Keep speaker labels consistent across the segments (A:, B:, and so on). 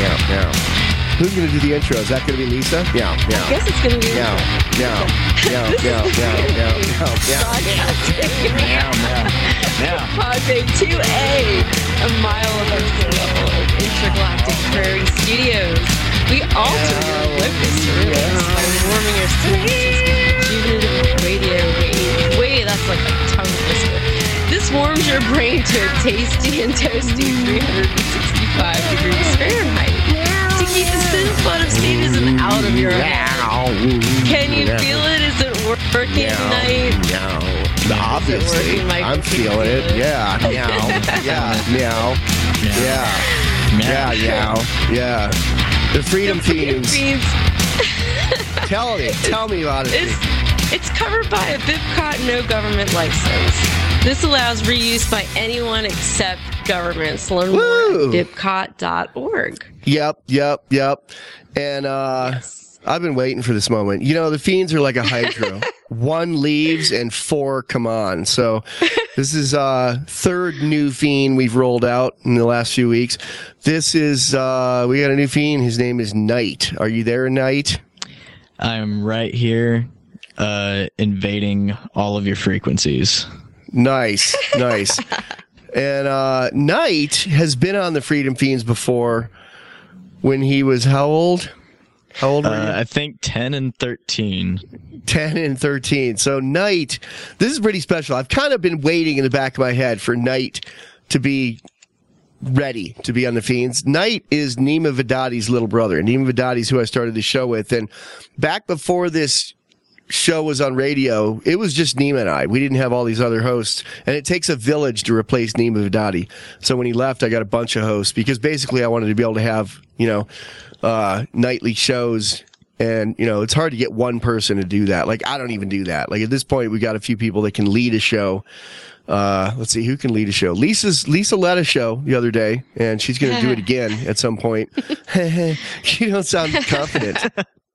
A: meow. Who's going to do the intro? Is that going to be Lisa? Meow, meow.
B: I guess it's going to be
A: meow, meow, meow, meow, meow, meow, meow,
B: broadcasting.
C: Meow, meow, meow.
B: Pod Bay 2A, a mile above sea level in intergalactic prairie studios. We alter your locus surveillance by warming your senses with rejuvenative radio waves. Wait, that's like a tongue twister. This warms your brain to a tasty and toasty 365 degrees Fahrenheit to keep the sin flood of sadism out of your head. Can you feel it? Is it working tonight?
A: Obviously, I'm feeling it. Yeah, meow, yeah, meow, yeah, yeah. The Freedom Fiends. Tell me about it.
B: It's covered by a BIPCOT no government license. This allows reuse by anyone except governments. Learn more at bipcot.org.
A: Yep. And
B: Yes.
A: I've been waiting for this moment. You know, the Fiends are like a hydro. One leaves and four come on. So this is third new Fiend we've rolled out in the last few weeks. This is, we got a new Fiend. His name is Knight. Are you there, Knight?
C: I'm right here, invading all of your frequencies.
A: Nice. And Knight has been on the Freedom Fiends before when he was how old? How old were you?
C: I think 10 and 13.
A: 10 and 13. So Knight, this is pretty special. I've kind of been waiting in the back of my head for Knight to be ready to be on the Fiends. Knight is Nima Vedadi's little brother. And Nima Vedadi's who I started the show with. And back before this show was on radio, it was just Nima and I. We didn't have all these other hosts. And it takes a village to replace Nima Vedadi. So when he left, I got a bunch of hosts because basically I wanted to be able to have, nightly shows. And, it's hard to get one person to do that. Like, I don't even do that. Like, at this point, we got a few people that can lead a show. Let's see, who can lead a show? Lisa led a show the other day, and she's going to do it again at some point. You don't sound confident.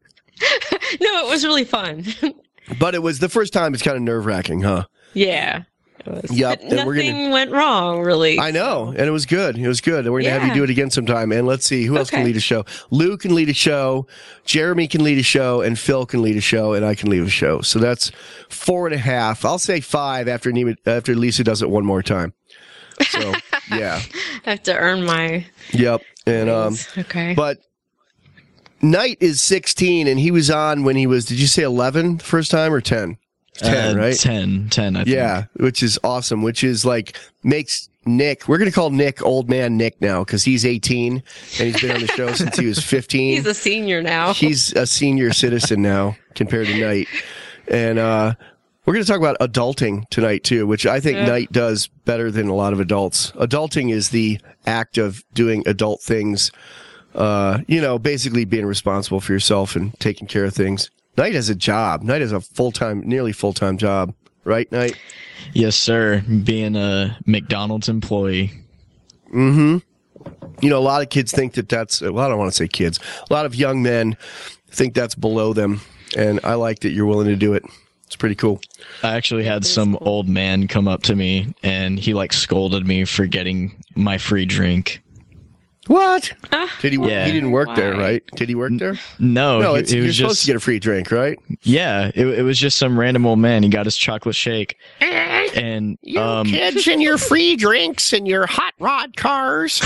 B: No, it was really fun.
A: But it was the first time. It's kind of nerve-wracking, huh?
B: Yeah. It was.
A: Yep.
B: But nothing went wrong, really.
A: I know, and it was good. It was good. And we're going to have you do it again sometime. And let's see, who else can lead a show? Lou can lead a show, Jeremy can lead a show, and Phil can lead a show, and I can lead a show. So that's 4.5. I'll say 5 after Lisa does it one more time. So, yeah.
B: I have to earn my...
A: Yep. And,
B: okay.
A: But Knight is 16, and he was on when he was, did you say 11 the first time or 10? 10, right?
C: 10, I think.
A: Yeah, which is awesome, which is like, makes Nick, we're going to call Nick Old Man Nick now because he's 18 and he's been on the show since he was 15.
B: He's a senior now.
A: He's a senior citizen now compared to Knight. And we're going to talk about adulting tonight too, which I think Knight does better than a lot of adults. Adulting is the act of doing adult things, basically being responsible for yourself and taking care of things. Knight has a job. Knight has a nearly full-time job. Right, Knight?
C: Yes, sir. Being a McDonald's employee.
A: Mm-hmm. A lot of kids think that's, well, I don't want to say kids. A lot of young men think that's below them. And I like that you're willing to do it. It's pretty cool.
C: I actually had some old man come up to me and he scolded me for getting my free drink.
A: What? Did he?
C: Yeah.
A: He didn't work there, right? Did he work there?
C: No,
A: No,
C: it
A: you're
C: was
A: supposed
C: just
A: to get a free drink, right?
C: yeah. It was just some random old man. He got his chocolate shake, and
A: Kids and your free drinks and your hot rod cars.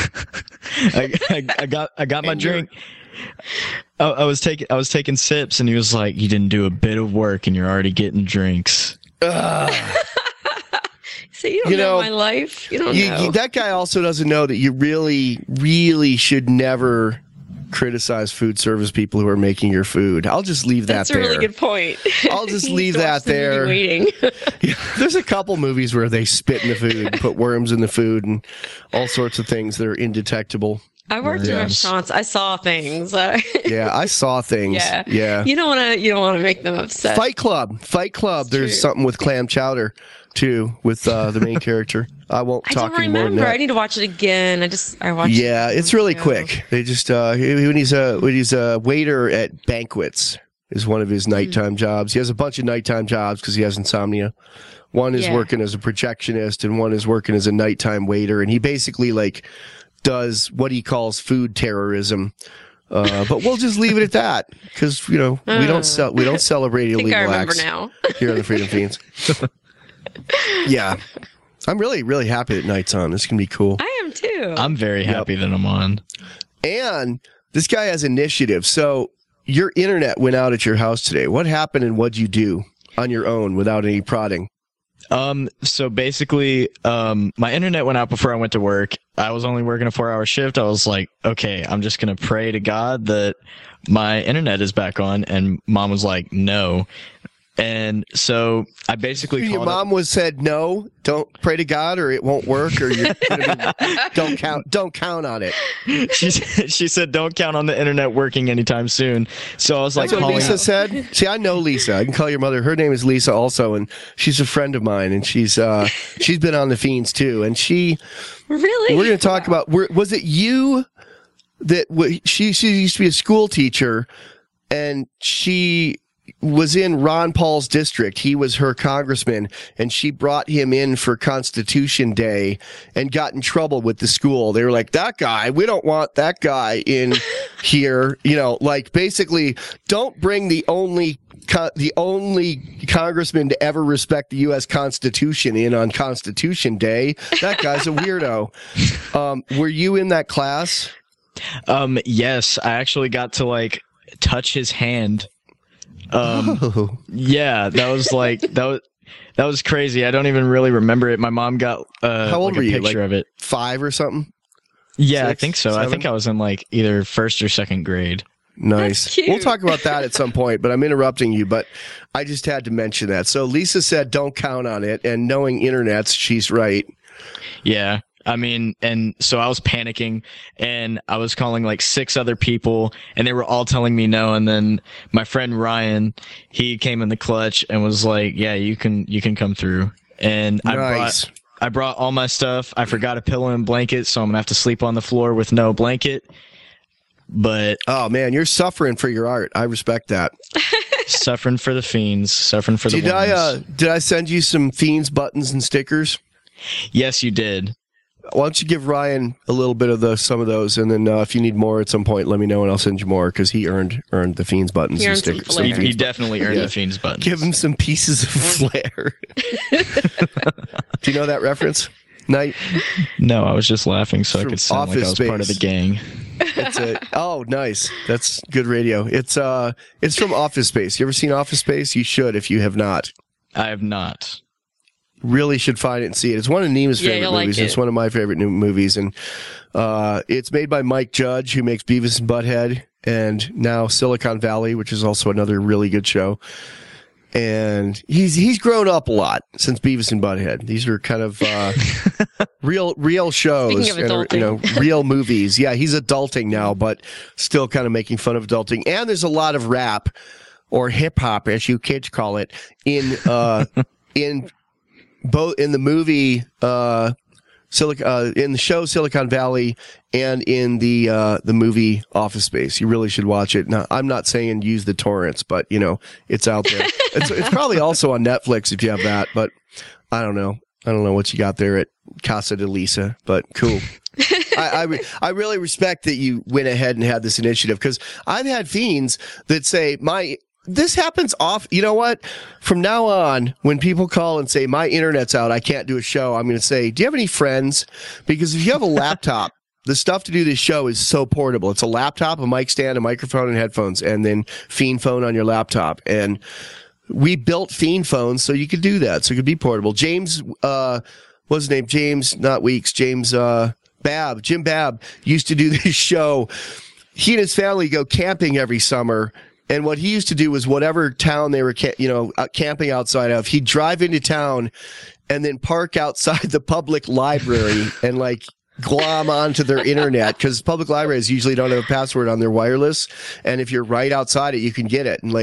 C: I got my drink. I was taking sips, and he was like, "You didn't do a bit of work, and you're already getting drinks."
B: So you don't know my life. You don't know.
A: That guy also doesn't know that you really, really should never criticize food service people who are making your food. I'll just leave that there.
B: That's a really good point.
A: I'll just leave that there.
B: Waiting.
A: Yeah, there's a couple movies where they spit in the food, put worms in the food, and all sorts of things that are indetectable.
B: I worked in restaurants. I saw things.
A: Yeah, I saw things. Yeah.
B: You don't want to make them upset.
A: Fight Club. There's something with clam chowder too, with the main character. I won't talk anymore.
B: I need to watch it again. I watched.
A: Yeah, it's really quick. They just when he's a waiter at banquets is one of his nighttime jobs. He has a bunch of nighttime jobs because he has insomnia. One is working as a projectionist, and one is working as a nighttime waiter. And he basically does what he calls food terrorism. But we'll just leave it at that because we don't celebrate
B: I think
A: illegal
B: I remember
A: acts
B: now.
A: here on the Freedom Fiends. Yeah, I'm really, really happy that Night's on. This is gonna be cool.
B: I am too.
C: I'm very happy that I'm on.
A: And this guy has initiative. So your internet went out at your house today. What happened and what'd you do on your own without any prodding?
C: So basically, my internet went out before I went to work. I was only working a 4-hour shift. I was like, okay, I'm just going to pray to God that my internet is back on. And Mom was like, no. And so I basically
A: Your mom said no, don't pray to God or it won't work, or you're gonna be, don't count on it.
C: She said don't count on the internet working anytime soon. So I was like,
A: that's what Lisa said. See, I know Lisa. I can call your mother. Her name is Lisa also, and she's a friend of mine, and she's been on the Fiends too. And
B: Really?
A: We're going to talk about. Was it you that she used to be a school teacher, and she was in Ron Paul's district. He was her congressman, and she brought him in for Constitution Day and got in trouble with the school. They were like, that guy, we don't want that guy in here. You know, like basically don't bring the only congressman to ever respect the U.S. Constitution in on Constitution Day. That guy's a weirdo. Were you in that class?
C: Yes, I actually got to like touch his hand. Yeah, that was crazy. I don't even really remember it. My mom got
A: how old were
C: a
A: you?
C: picture of it.
A: 5 or something?
C: Yeah,
A: 6,
C: I think so.
A: 7?
C: I think I was in like either first or second grade.
A: Nice.
B: That's cute.
A: We'll talk about that at some point, but I'm interrupting you, but I just had to mention that. So Lisa said don't count on it, and knowing internets, she's right.
C: Yeah. I mean, and so I was panicking and I was calling like 6 other people and they were all telling me no. And then my friend Ryan, he came in the clutch and was like, yeah, you can come through. And
A: Nice.
C: I brought all my stuff. I forgot a pillow and blanket, so I'm gonna have to sleep on the floor with no blanket. But
A: oh man, you're suffering for your art. I respect that.
C: suffering for the Fiends, suffering for the ones.
A: Did I send you some Fiends buttons and stickers?
C: Yes, you did.
A: Why don't you give Ryan a little bit of some of those, and then if you need more at some point, let me know and I'll send you more because he earned the Fiends buttons
B: He
A: and
B: earned some
A: stickers.
B: flair.
C: He definitely earned the Fiends buttons.
A: Give him some pieces of flair. Do you know that reference? Night.
C: No, I was just laughing so I
A: From
C: could sound like I was
A: Office
C: part of the
A: Space.
C: gang.
A: Oh, nice. That's good radio. It's from Office Space. You ever seen Office Space? You should if you have not.
C: I have not.
A: Really should find it and see it. It's one of Neema's favorite
B: you'll like
A: movies.
B: it.
A: It's one of my favorite new movies, and it's made by Mike Judge, who makes Beavis and Butthead, and now Silicon Valley, which is also another really good show. And he's grown up a lot since Beavis and Butthead. These are kind of real shows,
B: Speaking of adulting.
A: real movies. Yeah, he's adulting now, but still kind of making fun of adulting. And there's a lot of rap or hip hop, as you kids call it, in both in the movie in the show Silicon Valley and in the movie Office Space. You really should watch it. Now, I'm not saying use the torrents, but it's out there. It's probably also on Netflix if you have that, but I don't know what you got there at Casa de Lisa, but cool. I really respect that you went ahead and had this initiative, because I've had fiends that say this happens off. You know what? From now on, when people call and say, my internet's out, I can't do a show, I'm going to say, do you have any friends? Because if you have a laptop, the stuff to do this show is so portable. It's a laptop, a mic stand, a microphone, and headphones, and then Fiend phone on your laptop. And we built Fiend phones so you could do that. So it could be portable. James, what's his name? James, not Weeks. James, Babb. Jim Babb used to do this show. He and his family go camping every summer. And what he used to do was whatever town they were, camping outside of, he'd drive into town and then park outside the public library and glom onto their internet, because public libraries usually don't have a password on their wireless. And if you're right outside it, you can get it. And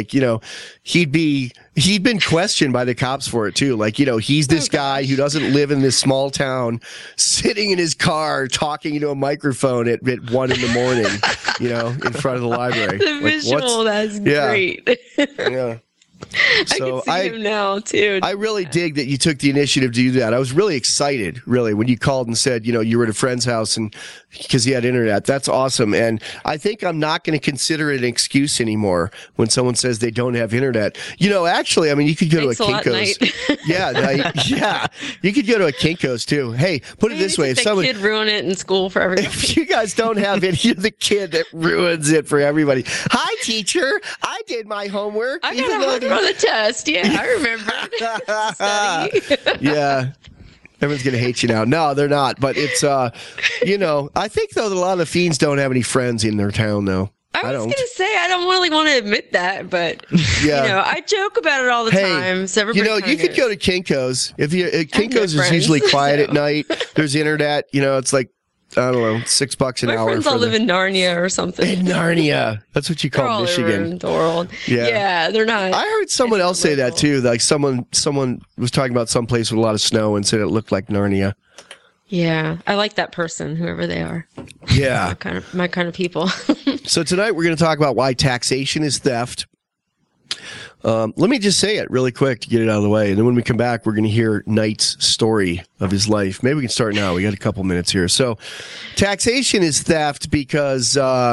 A: he'd been questioned by the cops for it too. He's this guy who doesn't live in this small town, sitting in his car, talking into a microphone at 1 a.m, in front of the library.
B: The visual, that's great.
A: Yeah. So
B: I can see him now too.
A: I really dig that you took the initiative to do that. I was really excited, really, when you called and said, you were at a friend's house and because he had internet. That's awesome. And I think I'm not going to consider it an excuse anymore when someone says they don't have internet. Actually, I mean, you could go
B: Thanks
A: to a
B: lot,
A: Kinko's. Yeah, you could go to a Kinko's too. Hey, put it this way: if someone
B: kid ruin it in school for everybody.
A: if you guys don't have it, you're the kid that ruins it for everybody. Hi, teacher. I did my homework.
B: I got 100 on the test. Yeah, I remember. Study.
A: Yeah. Everyone's going to hate you now. No, they're not. But it's, I think, though, that a lot of the fiends don't have any friends in their town, though.
B: I was going to say, I don't really want to admit that, but, I joke about it all the time. So everybody
A: you could go to Kinko's. Kinko's is usually quiet at night. There's internet. It's like, I don't know, $6 an hour.
B: My friends all live in Narnia or something.
A: In Narnia. That's what you call Michigan.
B: The world. Yeah, they're not.
A: I heard someone else say that too. Like someone was talking about some place with a lot of snow and said it looked like Narnia.
B: Yeah, I like that person, whoever they are.
A: Yeah.
B: my kind of people.
A: So tonight we're going to talk about why taxation is theft. Let me just say it really quick to get it out of the way. And then when we come back, we're going to hear Knight's story of his life. Maybe we can start now. We got a couple minutes here. So taxation is theft because,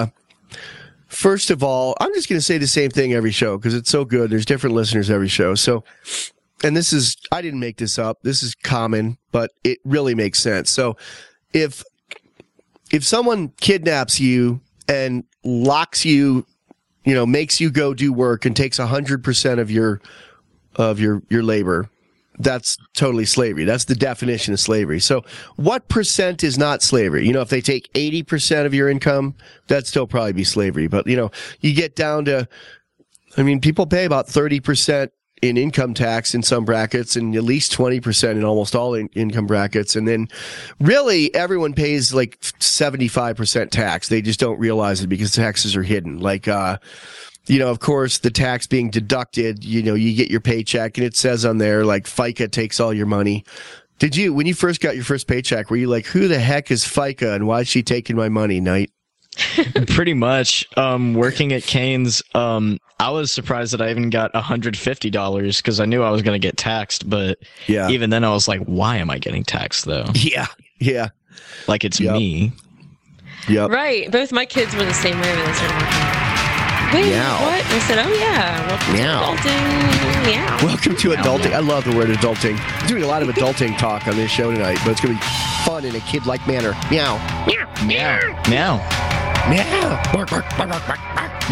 A: first of all, I'm just going to say the same thing every show because it's so good. There's different listeners every show. So, and I didn't make this up. This is common, but it really makes sense. So if someone kidnaps you and locks you, makes you go do work and takes 100% of your labor, that's totally slavery. That's the definition of slavery. So what percent is not slavery? If they take 80% of your income, that'd still probably be slavery. But, you get down to, people pay about 30% in income tax in some brackets and at least 20% in almost all income brackets. And then really everyone pays like 75% tax. They just don't realize it because taxes are hidden. Like, of course, the tax being deducted, you get your paycheck and it says on there, like FICA takes all your money. When you first got your first paycheck, were you like, who the heck is FICA and why is she taking my money, Knight?
C: Pretty much. Working at Cane's, I was surprised that I even got $150 because I knew I was going to get taxed. But even then I was like, why am I getting taxed though?
A: Yeah.
C: Like it's me.
A: Yep.
B: Right. Both my kids were the same way when they started working. Wait, what? I said, oh yeah, welcome to adulting. Meow.
A: Welcome to adulting. I love the word adulting. We're doing a lot of adulting talk on this show tonight, but it's going to be fun in a kid-like manner. Meow. Meow.
C: Meow. Meow.
A: Meow. Bark, bark, bark, bark, bark.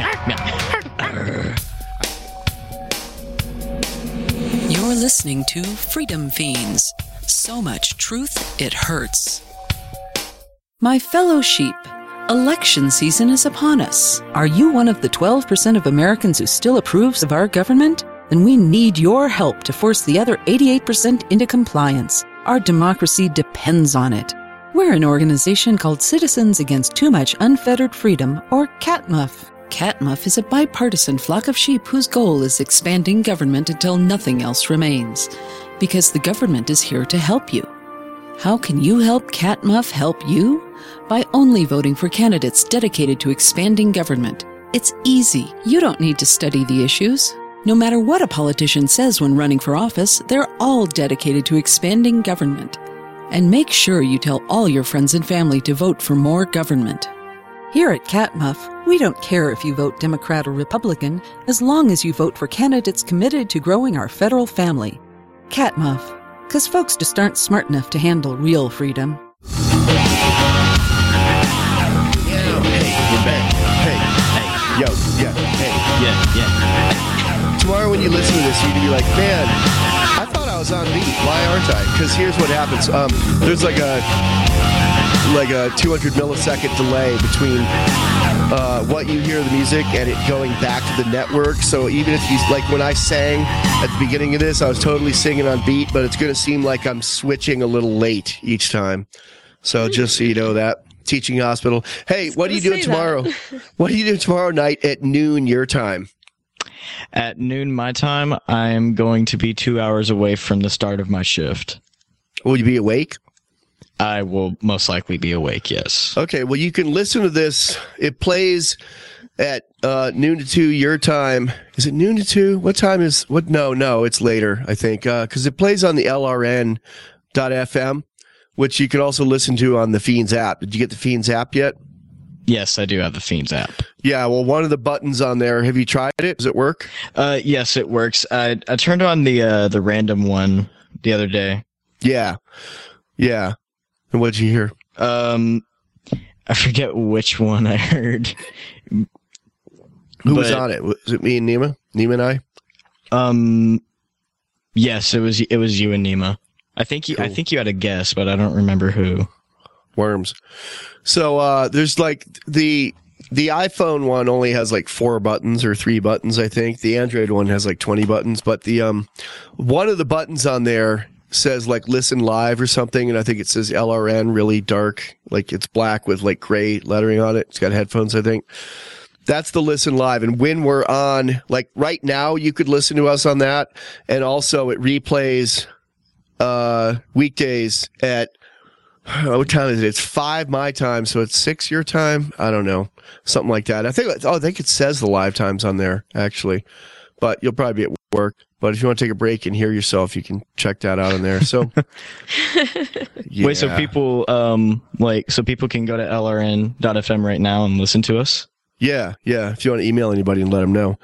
D: You're listening to Freedom Fiends. So much truth, it hurts. My fellow sheep, election season is upon us. Are you one of the 12% of Americans who still approves of our government? Then we need your help to force the other 88% into compliance. Our democracy depends on it. We're an organization called Citizens Against Too Much Unfettered Freedom, or CATMUF. CATMUF is a bipartisan flock of sheep whose goal is expanding government until nothing else remains. Because the government is here to help you. How can you help CATMUF help you? By only voting for candidates dedicated to expanding government. It's easy. You don't need to study the issues. No matter what a politician says when running for office, they're all dedicated to expanding government. And make sure you tell all your friends and family to vote for more government. Here at CATMUF, we don't care if you vote Democrat or Republican, as long as you vote for candidates committed to growing our federal family. CATMUF, because folks just aren't smart enough to handle real freedom.
A: Tomorrow when you listen to this, you're going to be like, man, I thought I was on beat. Why aren't I? Because here's what happens. There's like a 200 millisecond delay between what you hear the music and it going back to the network. So even if you, like when I sang at the beginning of this, I was totally singing on beat, but it's going to seem like I'm switching a little late each time. So just so you know that. Teaching hospital. Hey, what are you doing tomorrow? What are you doing tomorrow night at noon your time?
C: At noon my time, I'm going to be 2 hours away from the start of my shift.
A: Will you be awake?
C: I will most likely be awake, yes.
A: Okay, well, you can listen to this. It plays at noon to 2 your time. Is it noon to 2? What time is what? No, it's later, I think, because it plays on the LRN.FM, which you can also listen to on the Fiends app. Did you get the Fiends app yet?
C: Yes, I do have the Fiends app.
A: Yeah, well, one of the buttons on there, have you tried it? Does it work?
C: Yes, it works. I turned on the random one the other day.
A: Yeah. And what did you hear?
C: I forget which one I heard.
A: Who was on it? Was it me and Nima? Nima and I?
C: Yes, it was you and Nima. I think you had a guess, but I don't remember who.
A: Worms. So there's like the iPhone one only has like 4 buttons or 3 buttons, I think. The Android one has like 20 buttons, but the one of the buttons on there says like listen live or something, and I think it says LRN really dark, like it's black with like gray lettering on it. It's got headphones, I think. That's the listen live. And when we're on, like right now, you could listen to us on that. And also it replays weekdays at, what time is it? It's 5 my time, so it's 6 your time. I don't know, something like that. I think it says the live times on there actually, but you'll probably be at work. But if you want to take a break and hear yourself, you can check that out on there. So, yeah.
C: Wait, so people people can go to LRN.FM right now and listen to us?
A: Yeah. If you want to email anybody and let them know.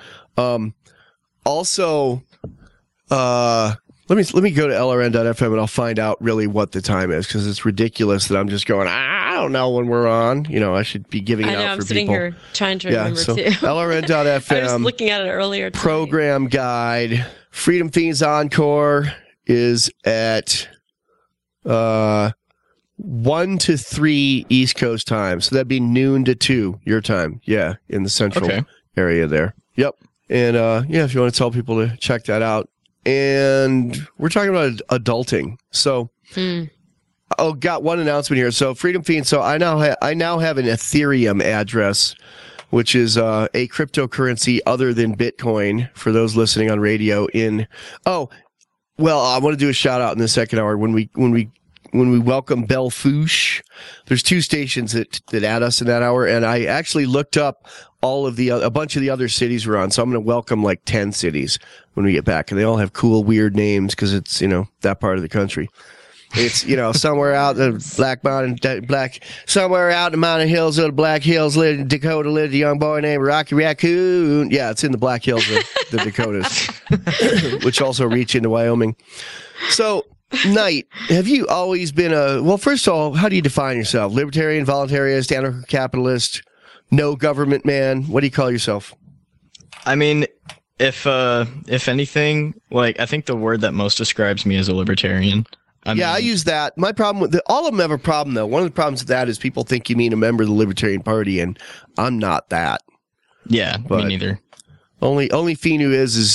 A: Also, let me go to LRN.FM and I'll find out really what the time is, because it's ridiculous that I'm just going, I don't know when we're on. You know, I should be giving it out for people.
B: I'm sitting here trying to remember too.
A: LRN.FM.
B: I was looking at it earlier today.
A: Program guide. Freedom Fiends Encore is at 1 to 3 East Coast time. So that'd be noon to 2 your time. Yeah, in the central area there. Yep. And if you want to tell people to check that out. And we're talking about adulting. So got one announcement here. So Freedom Fiends. So I now have an Ethereum address, which is a cryptocurrency other than Bitcoin for those listening on radio. I want to do a shout out in the second hour when we welcome Belle Fourche. There's 2 stations that add us in that hour, and I actually looked up a bunch of the other cities we're on. So I'm going to welcome like 10 cities when we get back, and they all have cool, weird names because it's that part of the country. It's, somewhere out the somewhere out in the mountain hills of the Black Hills, lived in Dakota, lived a young boy named Rocky Raccoon. Yeah, it's in the Black Hills of the Dakotas, which also reach into Wyoming. So, Knight, have you always been first of all, how do you define yourself? Libertarian, voluntarist, anarcho-capitalist, no government man? What do you call yourself?
C: I mean, if anything, like, I think the word that most describes me is a libertarian. I use that. My problem with all of them have a problem, though. One of the problems with that is people think you mean a member of the Libertarian Party, and I'm not that. Yeah, me neither. Only fiend who is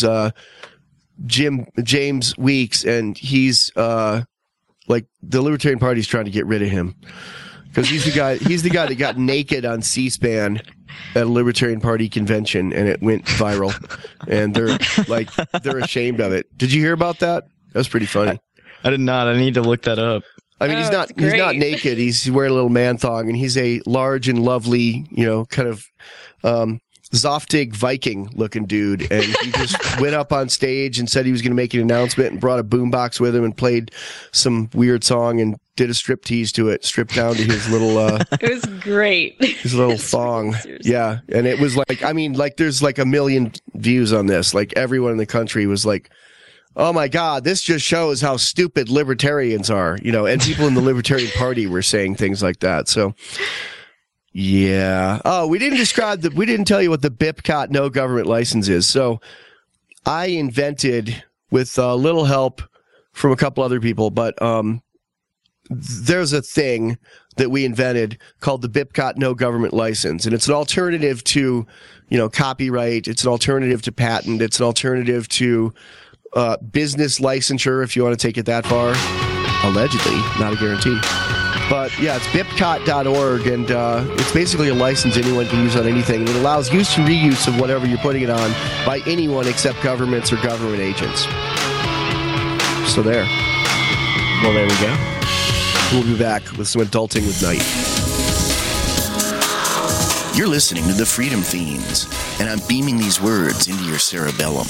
C: James Weeks, and he's like the Libertarian Party's trying to get rid of him because he's the guy that got naked on C-SPAN at a Libertarian Party convention, and it went viral, and they're ashamed of it. Did you hear about that? That was pretty funny. I did not. I need to look that up. I mean, he's not naked. He's wearing a little man thong, and he's a large and lovely, kind of Zoftig Viking looking dude. And he just went up on stage and said he was going to make an announcement and brought a boombox with him and played some weird song and did a striptease to it, stripped down to his little
B: it was great.
A: His little thong. Yeah. And it was like, there's like 1 million views on this. Like everyone in the country was like, oh my God, this just shows how stupid libertarians are, and people in the Libertarian Party were saying things like that. So, yeah. Oh, we didn't tell you what the BIPCOT no government license is. So I invented, with a little help from a couple other people, but there's a thing that we invented called the BIPCOT no government license. And it's an alternative to, copyright. It's an alternative to patent. It's an alternative to business licensure, if you want to take it that far. Allegedly, not a guarantee. But yeah, it's bipcot.org, and it's basically a license anyone can use on anything. And it allows use and reuse of whatever you're putting it on by anyone except governments or government agents. So there. Well, there we go. We'll be back with some adulting with Knight.
E: You're listening to the Freedom Fiends, and I'm beaming these words into your cerebellum.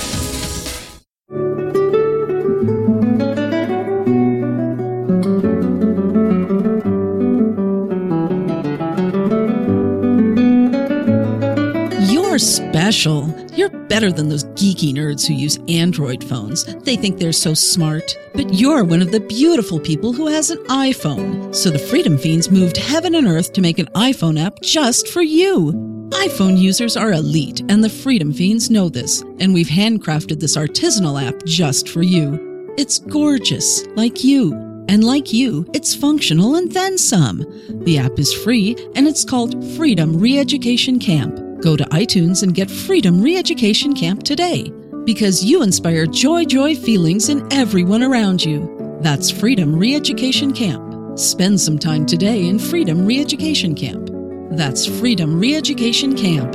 D: You're special. You're better than those geeky nerds who use Android phones. They think they're so smart. But you're one of the beautiful people who has an iPhone. So the Freedom Fiends moved heaven and earth to make an iPhone app just for you. iPhone users are elite, and the Freedom Fiends know this. And we've handcrafted this artisanal app just for you. It's gorgeous, like you. And like you, it's functional and then some. The app is free, and it's called Freedom Re-Education Camp. Go to iTunes and get Freedom Re-Education Camp today. Because you inspire joy feelings in everyone around you. That's Freedom Re-Education Camp. Spend some time today in Freedom Re-Education Camp. That's Freedom Re-Education Camp.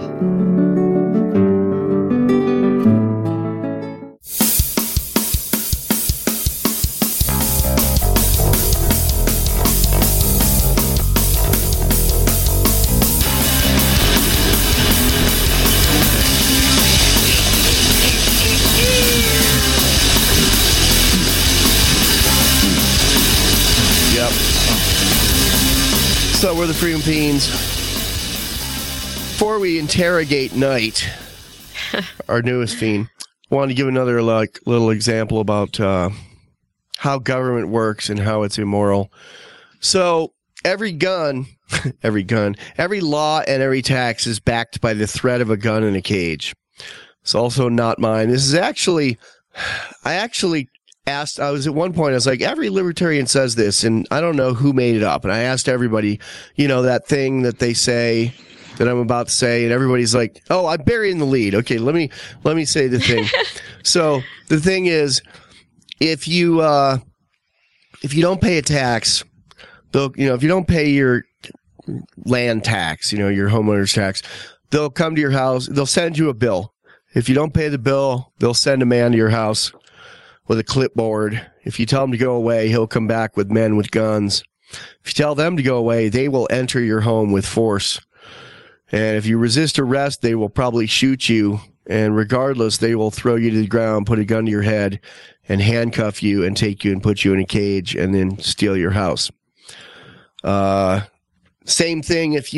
A: So we're the Freedom Fiends. Before we interrogate Knight, our newest fiend, I wanted to give another little example about how government works and how it's immoral. So every gun, every law and every tax is backed by the threat of a gun in a cage. It's also not mine. This is actually, I was at one point, I was like, every libertarian says this, and I don't know who made it up. And I asked everybody, that thing that they say that I'm about to say, and everybody's like, oh, I'm burying the lead. Okay, let me say the thing. So the thing is, if you don't pay a tax, if you don't pay your land tax, your homeowner's tax, they'll come to your house, they'll send you a bill. If you don't pay the bill, they'll send a man to your house with a clipboard. If you tell him to go away, he'll come back with men with guns. If you tell them to go away, they will enter your home with force. And if you resist arrest, they will probably shoot you. And regardless, they will throw you to the ground, put a gun to your head, and handcuff you and take you and put you in a cage and then steal your house. Same thing if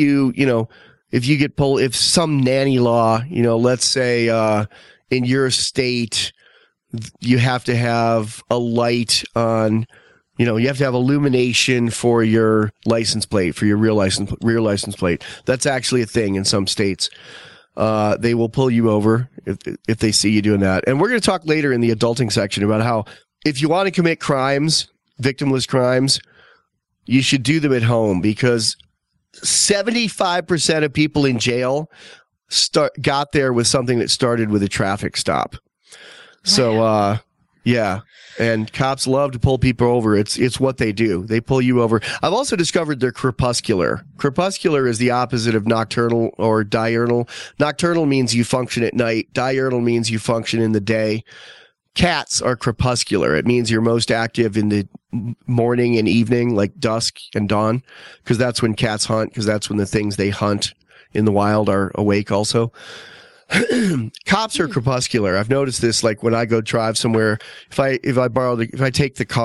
A: if some nanny law, let's say in your state, you have to have a light on, you have to have illumination for your license plate, for your rear license plate. That's actually a thing in some states. They will pull you over if they see you doing that. And we're going to talk later in the adulting section about how if you want to commit crimes, victimless crimes, you should do them at home, because 75% of people in jail got there with something that started with a traffic stop. So, yeah. And cops love to pull people over. It's what they do. They pull you over. I've also discovered they're crepuscular. Crepuscular is the opposite of nocturnal or diurnal. Nocturnal means you function at night. Diurnal means you function in the day. Cats are crepuscular. It means you're most active in the morning and evening, like dusk and dawn, because that's when cats hunt, because that's when the things they hunt in the wild are awake also. Cops are crepuscular. I've noticed this, like when I go drive somewhere, if I take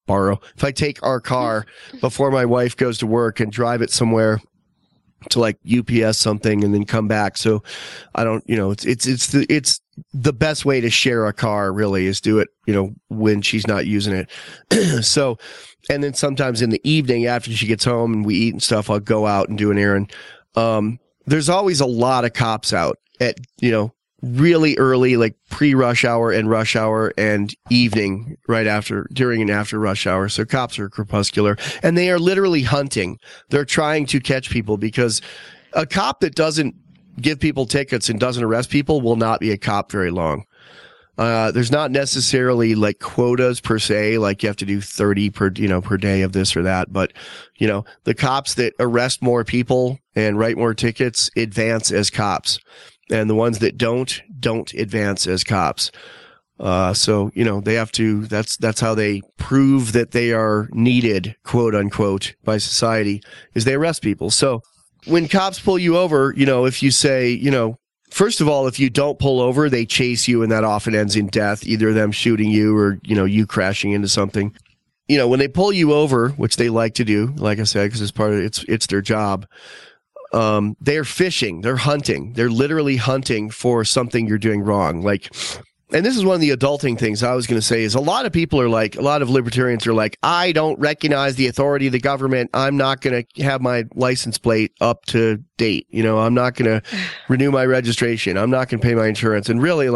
A: our car before my wife goes to work and drive it somewhere to like UPS something and then come back. So I don't, it's the best way to share a car really is do it, when she's not using it. So, and then sometimes in the evening after she gets home and we eat and stuff, I'll go out and do an errand. There's always a lot of cops out at, really early, like pre-rush hour and rush hour and evening, during and after rush hour. So cops are crepuscular, and they are literally hunting. They're trying to catch people, because a cop that doesn't give people tickets and doesn't arrest people will not be a cop very long. There's not necessarily like quotas per se, like you have to do 30 per day of this or that. But, the cops that arrest more people and write more tickets advance as cops. And the ones that don't advance as cops. So, they have to, that's how they prove that they are needed, quote unquote, by society, is they arrest people. So when cops pull you over, if you say, first of all, if you don't pull over, they chase you, and that often ends in death, either them shooting you or, you crashing into something. When they pull you over, which they like to do, like I said, because it's their job, they're fishing, they're hunting, they're literally hunting for something you're doing wrong. And this is one of the adulting things I was going to say is a lot of libertarians are like, I don't recognize the authority of the government. I'm not going to have my license plate up to date. I'm not going to renew my registration. I'm not going to pay my insurance. And really,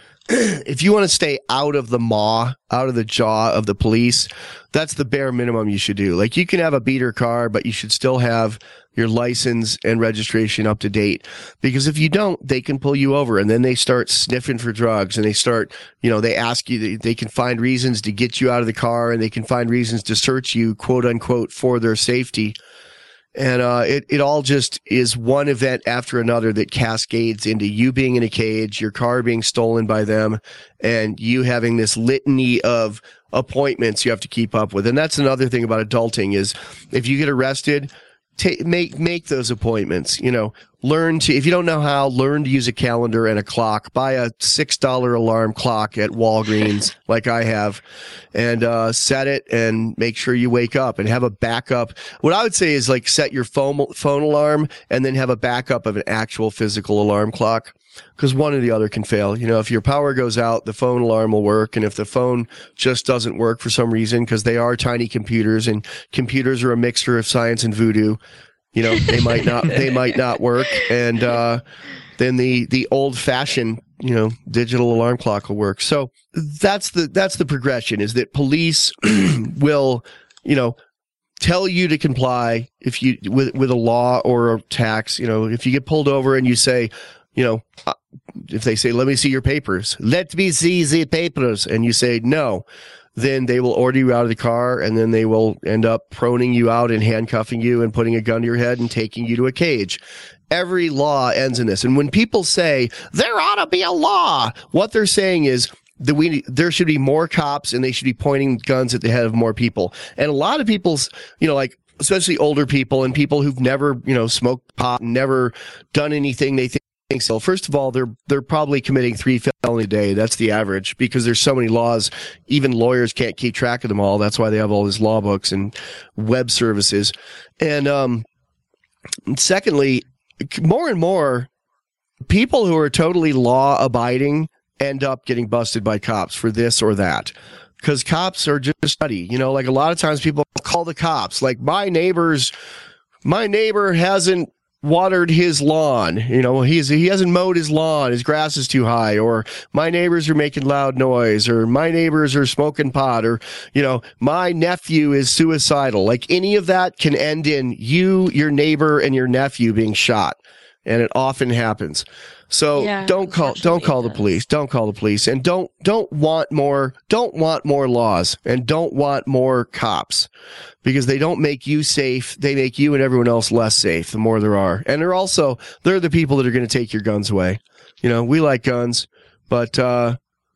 A: if you want to stay out of the maw, out of the jaw of the police, that's the bare minimum you should do. You can have a beater car, but you should still have your license and registration up to date. Because if you don't, they can pull you over, and then they start sniffing for drugs, and they start, they ask you, they can find reasons to get you out of the car, and they can find reasons to search you, quote unquote, for their safety. And it all just is one event after another that cascades into you being in a cage, your car being stolen by them, and you having this litany of appointments you have to keep up with. And that's another thing about adulting is if you get arrested, make those appointments. If you don't know how, learn to use a calendar and a clock. Buy a $6 alarm clock at Walgreens, like I have, and set it and make sure you wake up and have a backup. What I would say is set your phone alarm and then have a backup of an actual physical alarm clock. Because one or the other can fail. If your power goes out, the phone alarm will work. And if the phone just doesn't work for some reason, because they are tiny computers and computers are a mixture of science and voodoo, they might not work. And, then the old fashioned, digital alarm clock will work. So that's the progression, is that police will, tell you to comply with a law or a tax. If you get pulled over and you say, if they say, let me see your papers, let me see the papers, and you say no, then they will order you out of the car, and then they will end up proning you out and handcuffing you and putting a gun to your head and taking you to a cage. Every law ends in this. And when people say there ought to be a law, what they're saying is that there should be more cops and they should be pointing guns at the head of more people. And a lot of people's, especially older people and people who've never, smoked pot, never done anything they think. So first of all, they're probably committing 3 felonies a day. That's the average, because there's so many laws. Even lawyers can't keep track of them all. That's why they have all these law books and web services. And secondly, more and more people who are totally law abiding end up getting busted by cops for this or that. Because cops are just study. A lot of times people call the cops. My neighbor hasn't watered his lawn. He hasn't mowed his lawn. His grass is too high. Or my neighbors are making loud noise. Or my neighbors are smoking pot. Or, my nephew is suicidal. Any of that can end in you, your neighbor, and your nephew being shot. And it often happens. So don't call the police. Don't call the police. And don't want more laws, and don't want more cops, because they don't make you safe. They make you and everyone else less safe the more there are. And they're the people that are going to take your guns away. We like guns, but don't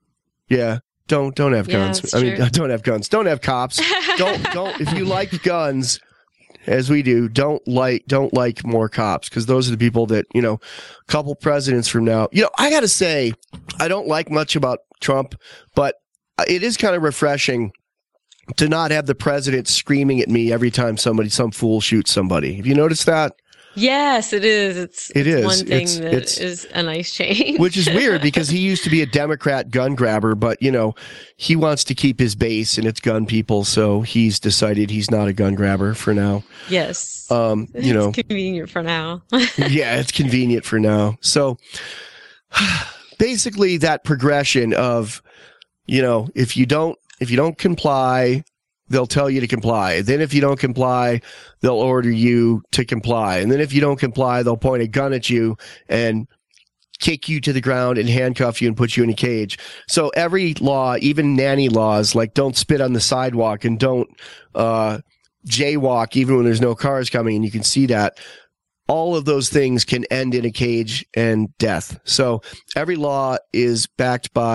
A: have guns. Don't have guns. Don't have cops. don't if you like guns, as we do, don't like more cops, because those are the people that, a couple presidents from now, I got to say, I don't like much about Trump, but it is kind of refreshing to not have the president screaming at me every time some fool shoots somebody. Have you noticed that?
B: Yes, it is. It's one thing that is a nice change.
A: Which is weird, because he used to be a Democrat gun grabber, but, he wants to keep his base, and it's gun people, so he's decided he's not a gun grabber for now.
B: Yes. It's convenient for now.
A: Yeah, it's convenient for now. So basically that progression of, if you don't comply, they'll tell you to comply. Then if you don't comply, they'll order you to comply. And then if you don't comply, they'll point a gun at you and kick you to the ground and handcuff you and put you in a cage. So every law, even nanny laws, like don't spit on the sidewalk and don't jaywalk even when there's no cars coming and you can see that, all of those things can end in a cage and death. So every law is backed by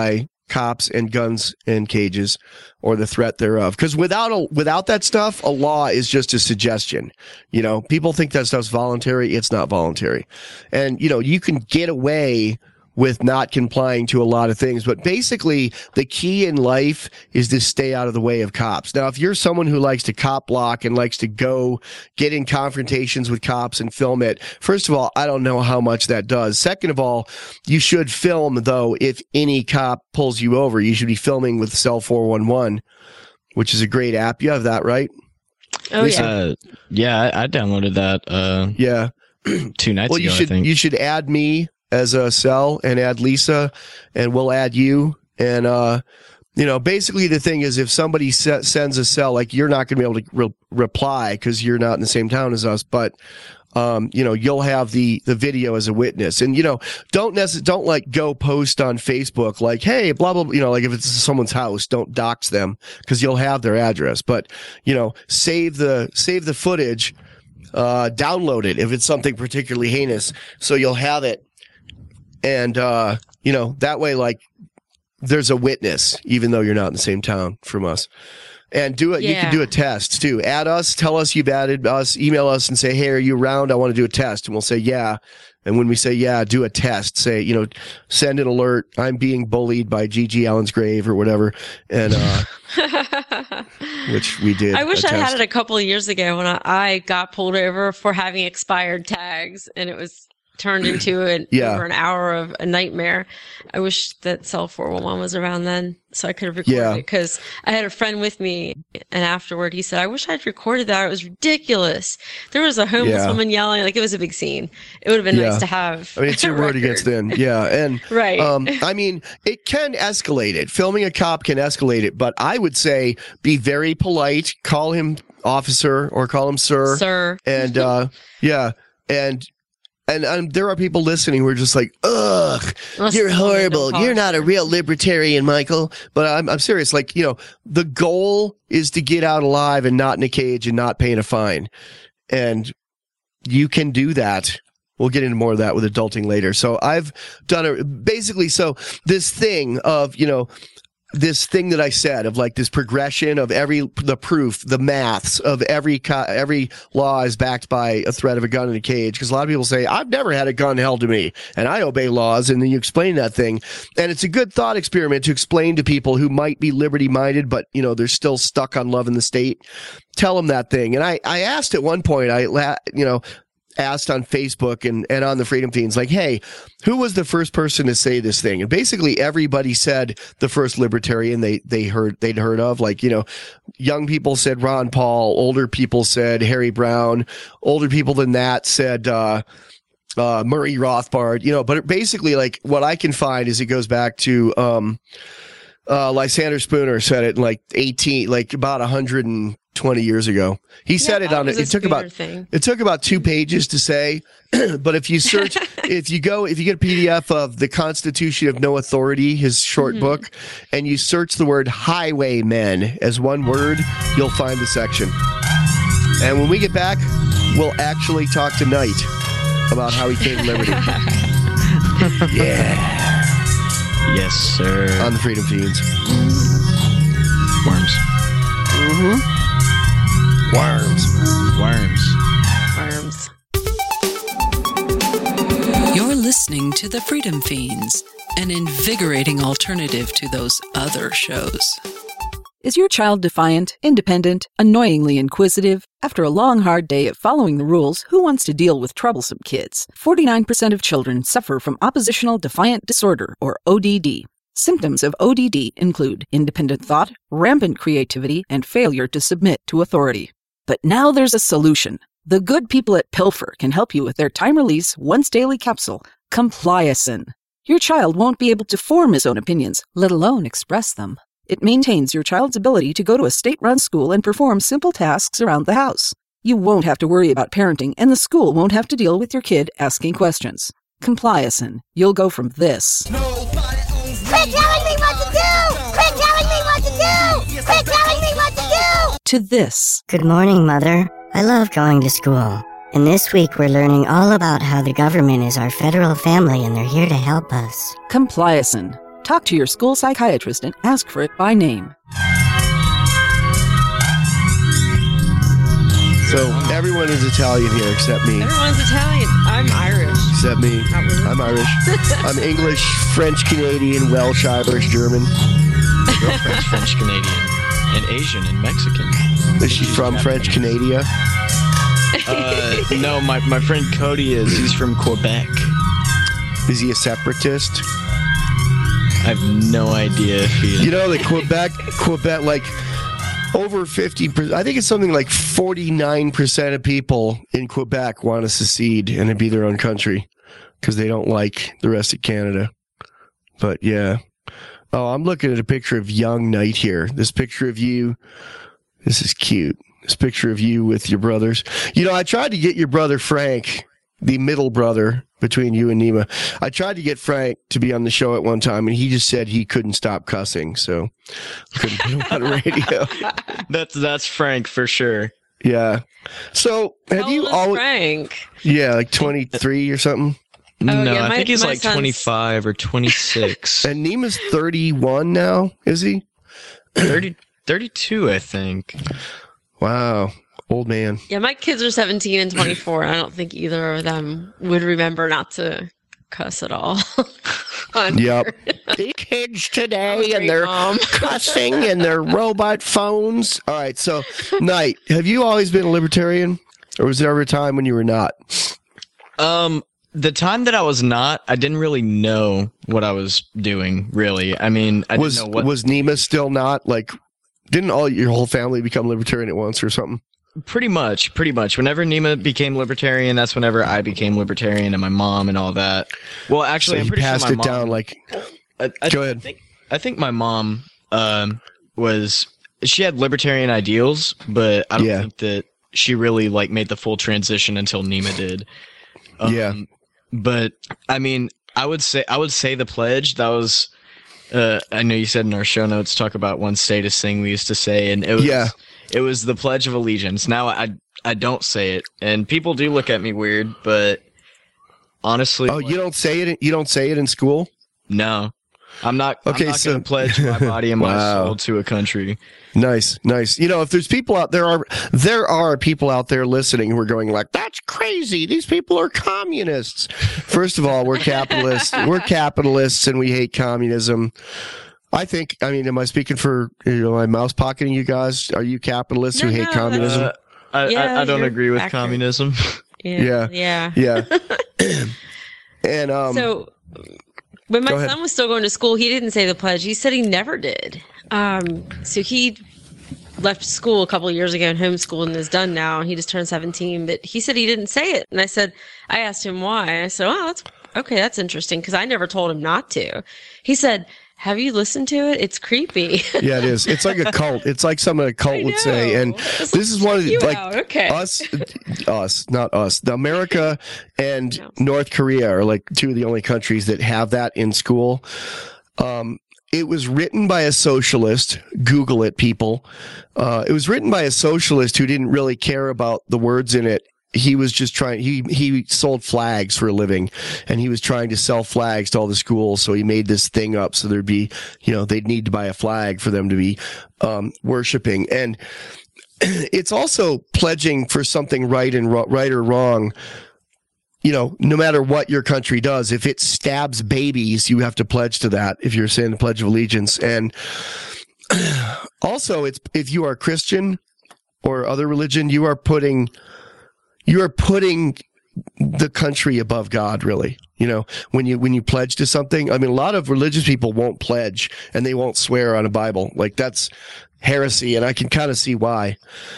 A: cops and guns and cages or the threat thereof. Because without that stuff, a law is just a suggestion. You know, people think that stuff's voluntary. It's not voluntary. And, you know, you can get away with not complying to a lot of things. But basically, the key in life is to stay out of the way of cops. Now, if you're someone who likes to cop block and likes to go get in confrontations with cops and film it, first of all, I don't know how much that does. Second of all, you should film, though, if any cop pulls you over. You should be filming with Cell 411, which is a great app. You have that, right?
B: Oh, yeah.
C: Yeah, I downloaded that
A: Yeah.
C: 2 nights ago, I think.
A: You should add me as a cell and add Lisa, and we'll add you. And, you know, basically the thing is if somebody sends a cell, like you're not going to be able to reply because you're not in the same town as us, but, you know, you'll have the video as a witness. And, you know, don't like go post on Facebook like, hey, blah, blah, blah, you know, like if it's someone's house, don't dox them because you'll have their address. But, you know, save the footage, download it if it's something particularly heinous. So you'll have it. And, you know, that way, like, there's a witness, even though you're not in the same town from us. And do it. Yeah. You can do a test, too. Add us, tell us you've added us, email us and say, hey, are you around? I want to do a test. And we'll say, yeah. And when we say, yeah, do a test. Say, you know, send an alert. I'm being bullied by Gigi Allen's grave or whatever. And, which we did.
B: I wish I had it a couple of years ago when I got pulled over for having expired tags, and it was turned into over an hour of a nightmare. I wish that Cell 411 was around then so I could have recorded it, because I had a friend with me, and afterward he said, I wish I'd recorded that. It was ridiculous. There was a homeless woman yelling. Like, it was a big scene. It would have been nice to have.
A: I mean, it's your word against them. Yeah. And
B: right.
A: I mean, it can escalate it. Filming a cop can escalate it, but I would say be very polite. Call him officer or call him sir.
B: Sir.
A: And And there are people listening who are just like, ugh, you're horrible. You're not a real libertarian, Michael. But I'm serious. Like, you know, the goal is to get out alive and not in a cage and not paying a fine. And you can do that. We'll get into more of that with adulting later. So I've done it basically. So this thing of, you know, this thing that I said of like this progression of the proof, the maths of every law is backed by a threat of a gun in a cage. Because a lot of people say, I've never had a gun held to me and I obey laws. And then you explain that thing. And it's a good thought experiment to explain to people who might be liberty minded, but you know, they're still stuck on loving the state. Tell them that thing. And I asked at one point, asked on Facebook and on the Freedom Fiends, like, hey, who was the first person to say this thing? And basically everybody said the first libertarian they'd heard of. Like, you know, young people said Ron Paul, older people said Harry Brown, older people than that said Murray Rothbard, you know. But basically, like, what I can find is it goes back to Lysander Spooner said it in about 120 years ago. He said it on it. It took about 2 pages to say, but if you search, if you get a PDF of The Constitution of No Authority, his short book, and you search the word highwaymen as one word, you'll find the section. And when we get back, we'll actually talk to Knight about how he came to liberty. Yeah.
C: Yes, sir.
A: On the Freedom Fiends.
C: Worms.
D: Worms. You're listening to the Freedom Fiends, an invigorating alternative to those other shows. Is your child defiant, independent, annoyingly inquisitive? After a long, hard day of following the rules, who wants to deal with troublesome kids? 49% of children suffer from oppositional defiant disorder, or ODD. Symptoms of ODD include independent thought, rampant creativity, and failure to submit to authority. But now there's a solution. The good people at Pilfer can help you with their time-release, once-daily capsule, Compliacin. Your child won't be able to form his own opinions, let alone express them. It maintains your child's ability to go to a state-run school and perform simple tasks around the house. You won't have to worry about parenting, and the school won't have to deal with your kid asking questions. Compliacin. You'll go from this.
F: Quit telling me what to do! Quit telling me what to do! Quit telling me what to do!
D: To this.
G: Good morning, Mother. I love going to school. And this week we're learning all about how the government is our federal family and they're here to help us.
D: Compliacin. Talk to your school psychiatrist and ask for it by name.
A: So everyone is Italian here except me.
B: Everyone's Italian. I'm Irish.
A: Except me.
B: Not really.
A: I'm Irish. I'm English, French, Canadian, Welsh, Irish, German.
C: My girlfriend's French Canadian and Asian and Mexican.
A: Is she from French Canada?
C: No, my friend Cody is. He's from Quebec.
A: Is he a separatist?
C: I have no idea if he is.
A: You know, the Quebec, like over 50%, I think it's something like 49% of people in Quebec want to secede and it'd be their own country because they don't like the rest of Canada. But yeah. Oh, I'm looking at a picture of young Knight here. This picture of you. This is cute. This picture of you with your brothers. You know, I tried to get your brother Frank, the middle brother between you and Nima. I tried to get Frank to be on the show at one time, and he just said he couldn't stop cussing, so couldn't put him on radio.
C: That's Frank for sure.
A: Yeah. So have
B: How
A: you
B: old is
A: always?
B: Frank?
A: Yeah, like 23 or something.
C: No,
B: yeah,
C: I think he's
B: my
C: like
B: son's-
C: 25 or 26.
A: And Nima's 31 now, is he?
C: 32, I think.
A: Wow, old man.
B: Yeah, my kids are 17 and 24. I don't think either of them would remember not to cuss at all.
A: Yep. The kids today and they're
B: Mom.
A: cussing and their robot phones. All right, so Knight, have you always been a libertarian, or was there ever a time when you were not?
C: The time that I was not, I didn't really know what I was doing, really. I mean, I didn't know what...
A: Was Nima still not, like, didn't your whole family become libertarian at once or something?
C: Pretty much. Whenever Nima became libertarian, that's whenever I became libertarian, and my mom and all that. Well, actually,
A: So
C: I'm
A: he
C: pretty
A: passed
C: sure
A: it
C: my mom...
A: down, like, go ahead.
C: I think my mom she had libertarian ideals, but I don't think that she really, like, made the full transition until Nima did.
A: Yeah.
C: But I mean, I would say the pledge. That was, I know you said in our show notes talk about one status thing we used to say, and it was the Pledge of Allegiance. Now I don't say it, and people do look at me weird, but honestly,
A: you don't say it. You don't say it in school.
C: No, I'm not.
A: Okay,
C: I'm not
A: so
C: going to pledge my body and my
A: Wow.
C: soul to a country.
A: Nice. You know, if there's people out there are people out there listening who are going like, that's crazy. These people are communists. First of all, we're capitalists. We're capitalists and we hate communism. I mean, am I speaking for, my mouse pocketing you guys? Are you capitalists who hate communism?
C: I don't
B: you're
C: agree with
B: accurate.
C: communism.
B: Yeah.
A: And,
B: So when my
A: Go ahead.
B: son was still going to school, he didn't say the pledge. He said he never did. So he left school a couple of years ago and homeschooled and is done now. He just turned 17, but he said he didn't say it. And I asked him why. I said, oh, that's interesting because I never told him not to. He said, have you listened to it? It's creepy.
A: Yeah, it is. It's like a cult. It's like something a cult would say. And this is one of the, like,
B: okay.
A: us, not us. The America and North Korea are like two of the only countries that have that in school. It was written by a socialist. Google it, people. It was written by a socialist who didn't really care about the words in it. He was just trying, he sold flags for a living, and he was trying to sell flags to all the schools. So he made this thing up. So there'd be, they'd need to buy a flag for them to be, worshiping. And it's also pledging for something right or wrong. No matter what your country does, if it stabs babies, you have to pledge to that if you're saying the Pledge of Allegiance. And also, if you are Christian or other religion, you are putting the country above God, really. When you pledge to something, I mean, a lot of religious people won't pledge and they won't swear on a Bible. Like, that's heresy, and I can kind of see why.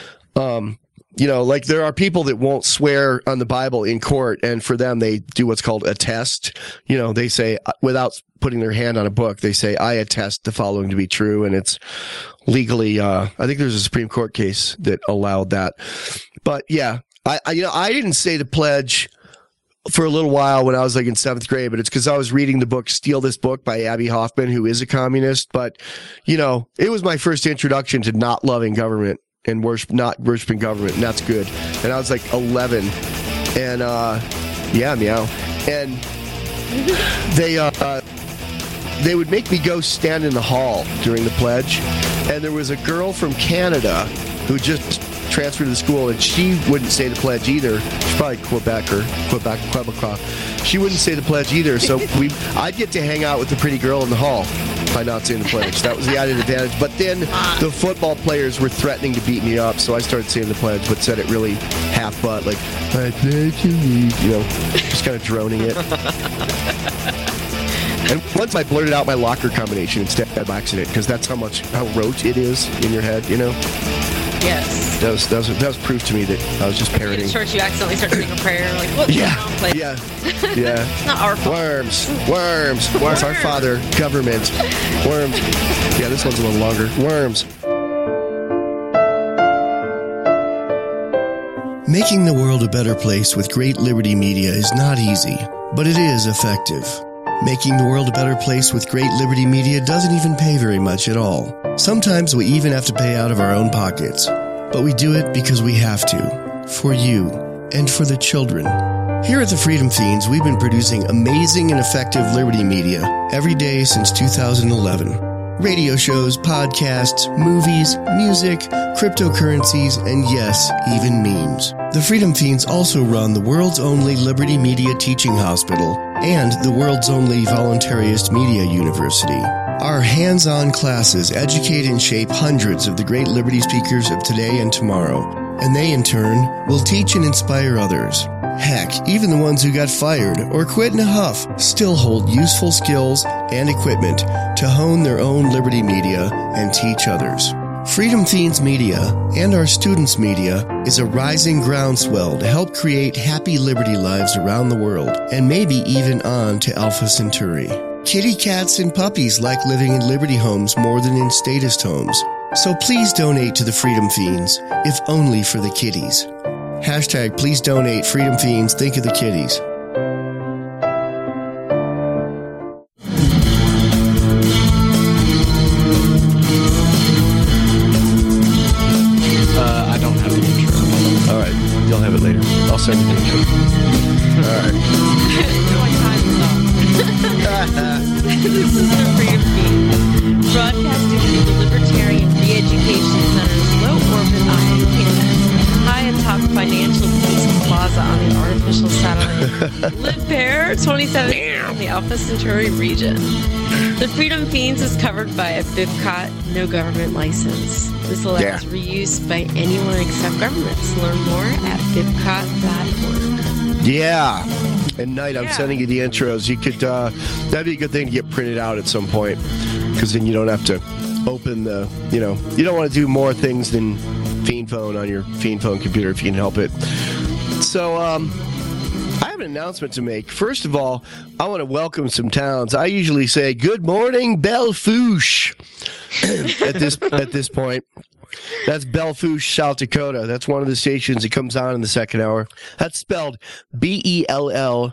A: Like, there are people that won't swear on the Bible in court, and for them, they do what's called attest. They say, without putting their hand on a book, they say, I attest the following to be true, and it's legally, I think there's a Supreme Court case that allowed that. But yeah, I didn't say the pledge for a little while when I was like in 7th grade, but it's because I was reading the book Steal This Book by Abby Hoffman, who is a communist. But, it was my first introduction to not loving government and not worshiping government, and that's good. And I was like 11, and meow. And they they would make me go stand in the hall during the pledge, and there was a girl from Canada who just transferred to the school, and she wouldn't say the pledge either. She's probably Quebecois. She wouldn't say the pledge either, so I'd get to hang out with the pretty girl in the hall by not saying the pledge. That was the added advantage. But then the football players were threatening to beat me up, so I started saying the pledge, but said it really half-butt, like, I pledge allegiance, just kind of droning it. And once I blurted out my locker combination instead by accident, because that's how rote it is in your head,
B: Yes.
A: That was proof to me that I was just parroting.
B: In church, you accidentally start saying a prayer. Like, what's the wrong place?
A: Yeah.
B: It's not our fault.
A: Worms. Our Father, government. Worms. Yeah, this one's a little longer. Worms. Making the world a better place with Great Liberty Media is not easy, but it is effective. Making the world a better place with Great Liberty Media doesn't even pay very much at all. Sometimes we even have to pay out of our own pockets. But we do it because we have to. For you. And for the children. Here at the Freedom Fiends, we've been producing amazing and effective Liberty Media every day since 2011. Radio shows, podcasts, movies, music, cryptocurrencies, and yes, even memes. The Freedom Fiends also run the world's only Liberty Media Teaching Hospital and the world's only voluntarist media university. Our hands-on classes educate and shape hundreds of the great Liberty speakers of today and tomorrow, and they, in turn, will teach and inspire others. Heck, even the ones who got fired or quit in a huff still hold useful skills and equipment to hone their own Liberty Media and teach others. Freedom Fiends Media and our students' media is a rising groundswell to help create happy Liberty lives around the world, and maybe even on to Alpha Centauri. Kitty cats and puppies like living in Liberty homes more than in statist homes. So please donate to the Freedom Fiends, if only for the kitties. Hashtag please donate Freedom Fiends, think of the kitties.
C: I don't have the intro.
A: All right, you'll have it later. I'll send you the intro. All right.
B: This is the Freedom Feed, broadcasting from the Libertarian Re-Education Center's low orbit on campus, high atop Financial Peace Plaza on the artificial satellite Live 27 in the Alpha Centauri region. The Freedom Fiends is covered by a BIPCOT no government license. This allows reuse by anyone except governments. Learn more at bipcot.org.
A: Yeah. At night, I'm sending you the intros. You could, that'd be a good thing to get printed out at some point, because then you don't have to open the, you don't want to do more things than Fiend Phone on your Fiend Phone computer if you can help it. So, I have an announcement to make. First of all, I want to welcome some towns. I usually say, good morning, Belle Fourche, at this point. That's Belle Fourche, South Dakota. That's one of the stations that comes on in the second hour. That's spelled Bellfouche.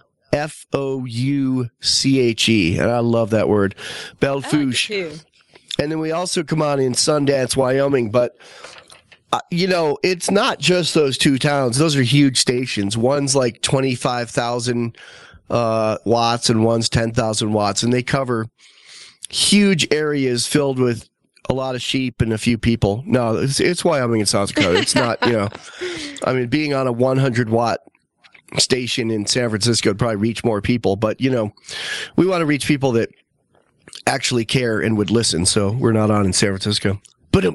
A: And I love that word. Belle Fourche. And then we also come on in Sundance, Wyoming. But, it's not just those two towns. Those are huge stations. One's like 25,000 watts and one's 10,000 watts. And they cover huge areas filled with a lot of sheep and a few people. No, it's Wyoming and South Dakota. It's not, being on a 100-watt station in San Francisco would probably reach more people. But, we want to reach people that actually care and would listen. So we're not on in San Francisco.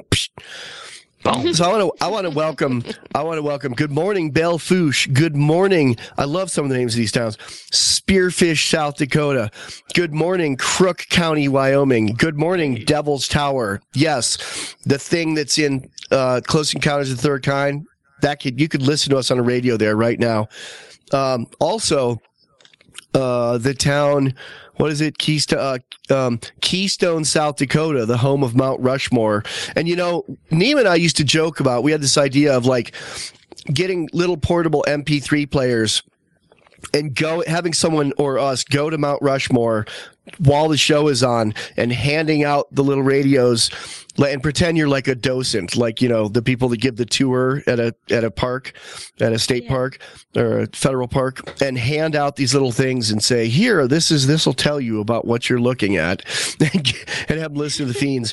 A: So I want to welcome. Good morning, Belle Fourche. Good morning. I love some of the names of these towns. Spearfish, South Dakota. Good morning, Crook County, Wyoming. Good morning, Devil's Tower. Yes, the thing that's in Close Encounters of the Third Kind. You could listen to us on the radio there right now. Also, the town. What is it? Keystone, South Dakota, the home of Mount Rushmore. And, Neem and I used to joke about, we had this idea of like getting little portable MP3 players and having someone or us go to Mount Rushmore while the show is on and handing out the little radios and pretend you're like a docent, like, the people that give the tour at a park, at a state park or a federal park, and hand out these little things and say, here, this will tell you about what you're looking at, and have them listen to the Fiends.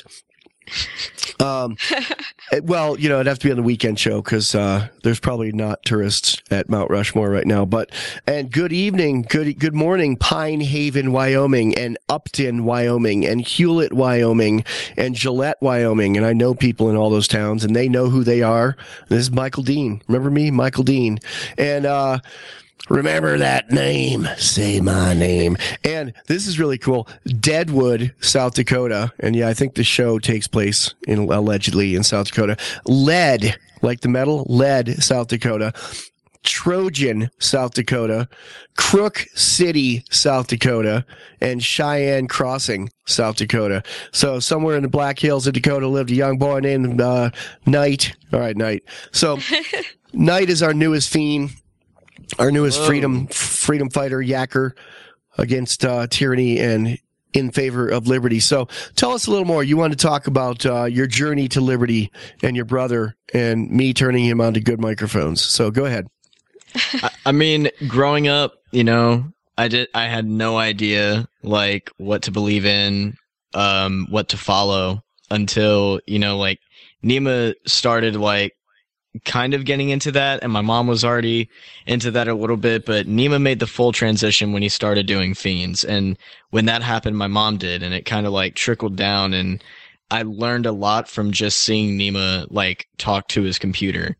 A: Well, it'd have to be on the weekend show because there's probably not tourists at Mount Rushmore right now. And good evening, good morning, Pine Haven, Wyoming, and Upton, Wyoming, and Hewlett, Wyoming, and Gillette, Wyoming. And I know people in all those towns, and they know who they are. This is Michael Dean. Remember me, Michael Dean, and remember that name. Say my name. And this is really cool. Deadwood, South Dakota. And yeah, I think the show takes place allegedly in South Dakota. Lead, like the metal, Lead, South Dakota. Trojan, South Dakota. Crook City, South Dakota. And Cheyenne Crossing, South Dakota. So somewhere in the Black Hills of Dakota lived a young boy named Knight. All right, Knight. So Knight is our newest fiend. Our newest freedom fighter, yacker against tyranny and in favor of liberty. So tell us a little more. You want to talk about your journey to liberty and your brother and me turning him onto good microphones. So go ahead.
C: I mean, growing up, I had no idea like what to believe in, what to follow until, Nima started like kind of getting into that, and my mom was already into that a little bit, but Nima made the full transition when he started doing Fiends, and when that happened, my mom did, and it kind of like trickled down, and I learned a lot from just seeing Nima like talk to his computer,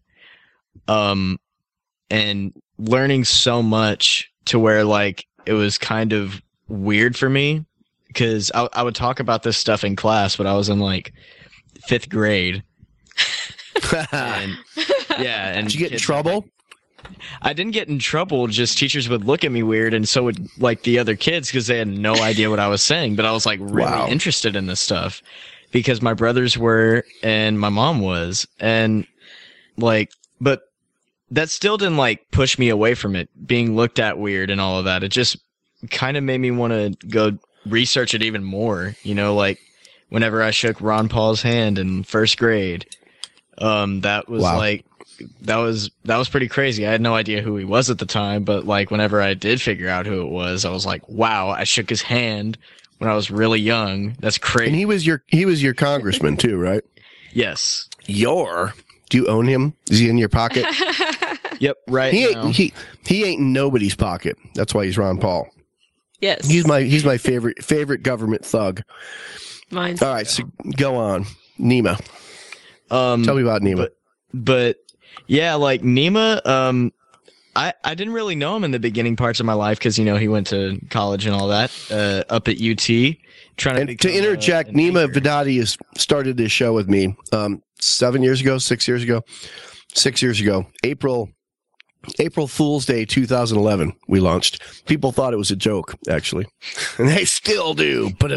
C: and learning so much to where like it was kind of weird for me, because I would talk about this stuff in class, but I was in like 5th grade. And
A: did you get in trouble?
C: I didn't get in trouble, just teachers would look at me weird, and so would like the other kids because they had no idea what I was saying, but I was like really interested in this stuff because my brothers were and my mom was, and like, but that still didn't like push me away from it being looked at weird and all of that. It just kind of made me want to go research it even more, like whenever I shook Ron Paul's hand in 1st grade. That was like, that was pretty crazy. I had no idea who he was at the time, but like whenever I did figure out who it was, I was like, wow, I shook his hand when I was really young. That's crazy.
A: And he was your congressman too, right?
C: Yes.
A: Do you own him? Is he in your pocket?
C: Yep. Right.
A: He ain't in nobody's pocket. That's why he's Ron Paul.
B: Yes.
A: He's my favorite government thug.
B: Mine.
A: All right. So go on. Nima. Tell me about Nima.
C: But yeah, like Nima, I didn't really know him in the beginning parts of my life because, he went to college and all that, up at UT. Trying to
A: interject, Nima Vedati has started this show with me 6 years ago. April Fool's Day 2011, we launched. People thought it was a joke, actually. And they still do. But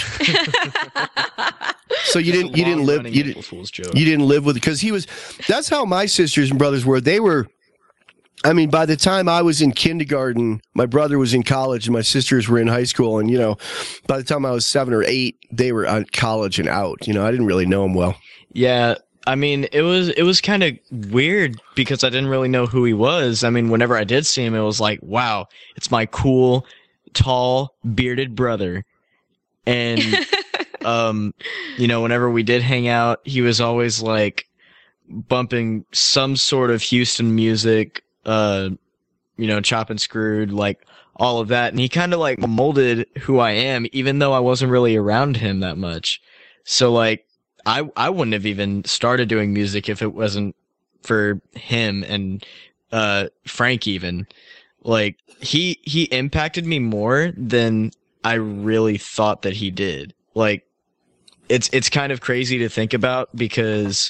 A: so you didn't live with, because that's how my sisters and brothers were. They were, by the time I was in kindergarten, my brother was in college and my sisters were in high school. And, by the time I was 7 or 8, they were on college and out. I didn't really know them well.
C: Yeah. It was kind of weird because I didn't really know who he was. Whenever I did see him, it was like, wow, it's my cool, tall, bearded brother. And, whenever we did hang out, he was always like bumping some sort of Houston music, Chopping Screwed, like all of that. And he kind of like molded who I am, even though I wasn't really around him that much. So like, I wouldn't have even started doing music if it wasn't for him and Frank even. Like he impacted me more than I really thought that he did. Like it's kind of crazy to think about because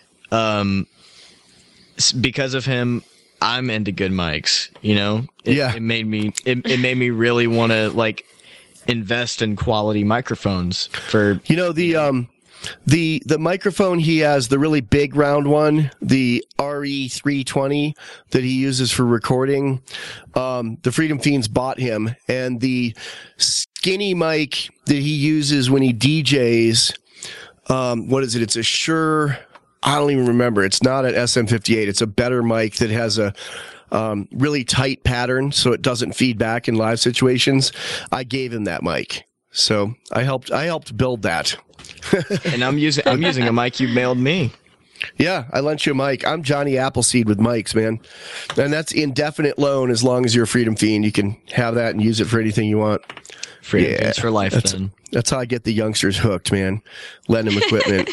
C: of him I'm into good mics, It made me really want to like invest in quality microphones for
A: The microphone he has, the really big round one, the RE320 that he uses for recording, the Freedom Fiends bought him, and the skinny mic that he uses when he DJs, what is it? It's a Shure, I don't even remember. It's not an SM58. It's a better mic that has a really tight pattern so it doesn't feed back in live situations. I gave him that mic. So I helped build that.
C: And I'm using a mic you mailed me.
A: Yeah, I lent you a mic. I'm Johnny Appleseed with mics, man. And that's indefinite loan as long as you're a Freedom Fiend. You can have that and use it for anything you want.
C: Freedom Fiends for life, then.
A: That's how I get the youngsters hooked, man. Lend them equipment.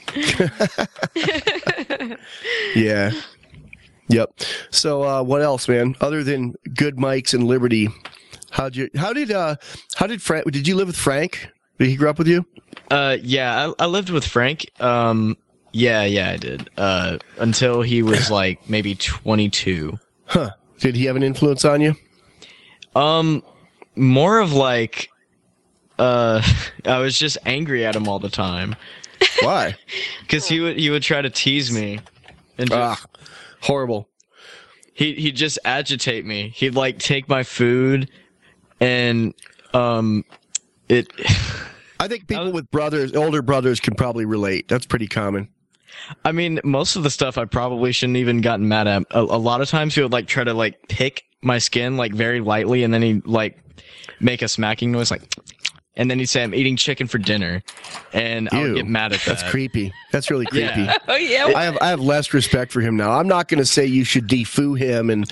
A: Yeah. Yep. So what else, man? Other than good mics and Liberty, how did Frank? Did you live with Frank? Did he grow up with you?
C: Yeah, I lived with Frank. Yeah, I did. Until he was like maybe 22.
A: Huh. Did he have an influence on you?
C: More of like, I was just angry at him all the time.
A: Why?
C: Because he would try to tease me, and just,
A: horrible.
C: He'd just agitate me. He'd like take my food, and it.
A: I think people with older brothers can probably relate. That's pretty common.
C: I mean, most of the stuff I probably shouldn't even gotten mad at. A lot of times he would like try to like pick my skin like very lightly, and then he'd like make a smacking noise like, and then he'd say, "I'm eating chicken for dinner," and I would get mad at that.
A: That's creepy. That's really creepy.
C: Yeah.
B: Oh yeah.
A: I have less respect for him now. I'm not going to say you should defoo him and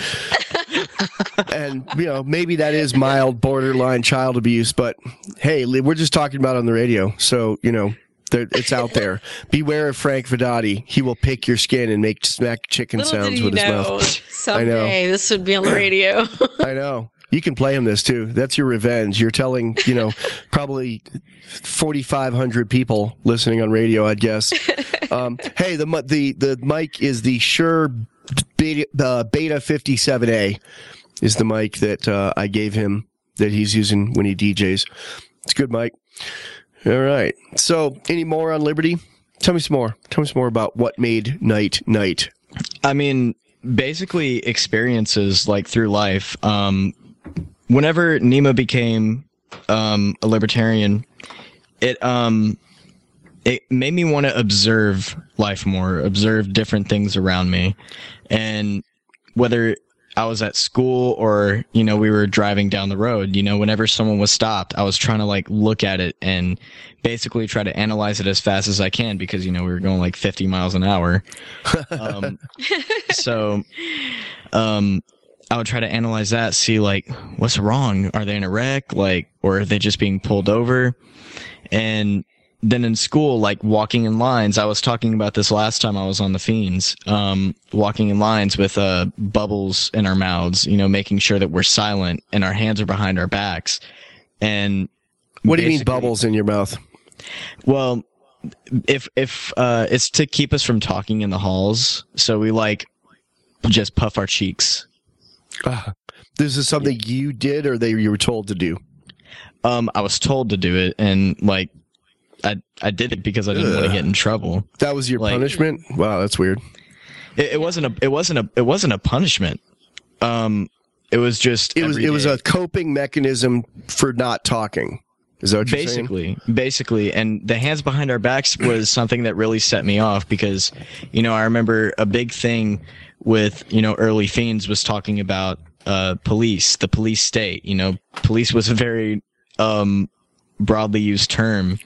A: maybe that is mild borderline child abuse, but hey, we're just talking about it on the radio, so it's out there. Beware of Frank Vidati. He will pick your skin and make smack chicken sounds with his mouth.
B: Someday this would be on the radio.
A: I know. You can play him this too. That's your revenge. You're telling, probably 4,500 people listening on radio, I'd guess. Hey, the mic is the Shure Beta 57A is the mic that I gave him that he's using when he DJs. It's a good mic. All right. So, any more on Liberty? Tell me some more. Tell me some more about what made Night.
C: I mean, basically experiences like through life. Whenever Nima became a libertarian, it made me want to observe life more, observe different things around me. And whether I was at school or, we were driving down the road, whenever someone was stopped, I was trying to like look at it and basically try to analyze it as fast as I can because, we were going like 50 miles an hour. I would try to analyze that, see like, what's wrong? Are they in a wreck? Like, or are they just being pulled over? And then in school, like walking in lines, I was talking about this last time I was on the Fiends, walking in lines with bubbles in our mouths, making sure that we're silent and our hands are behind our backs. And
A: what do you mean bubbles in your mouth?
C: Well, if it's to keep us from talking in the halls, so we like just puff our cheeks.
A: This is something you did or you were told to do?
C: I was told to do it, and like I did it because I didn't want to get in trouble.
A: That was your punishment? Wow, that's weird.
C: It wasn't a punishment. It was just
A: it was a coping mechanism for not talking. Is that what you're saying?
C: Basically, and the hands behind our backs was something that really set me off because, I remember a big thing with, early Fiends was talking about the police state. Police was a very broadly used term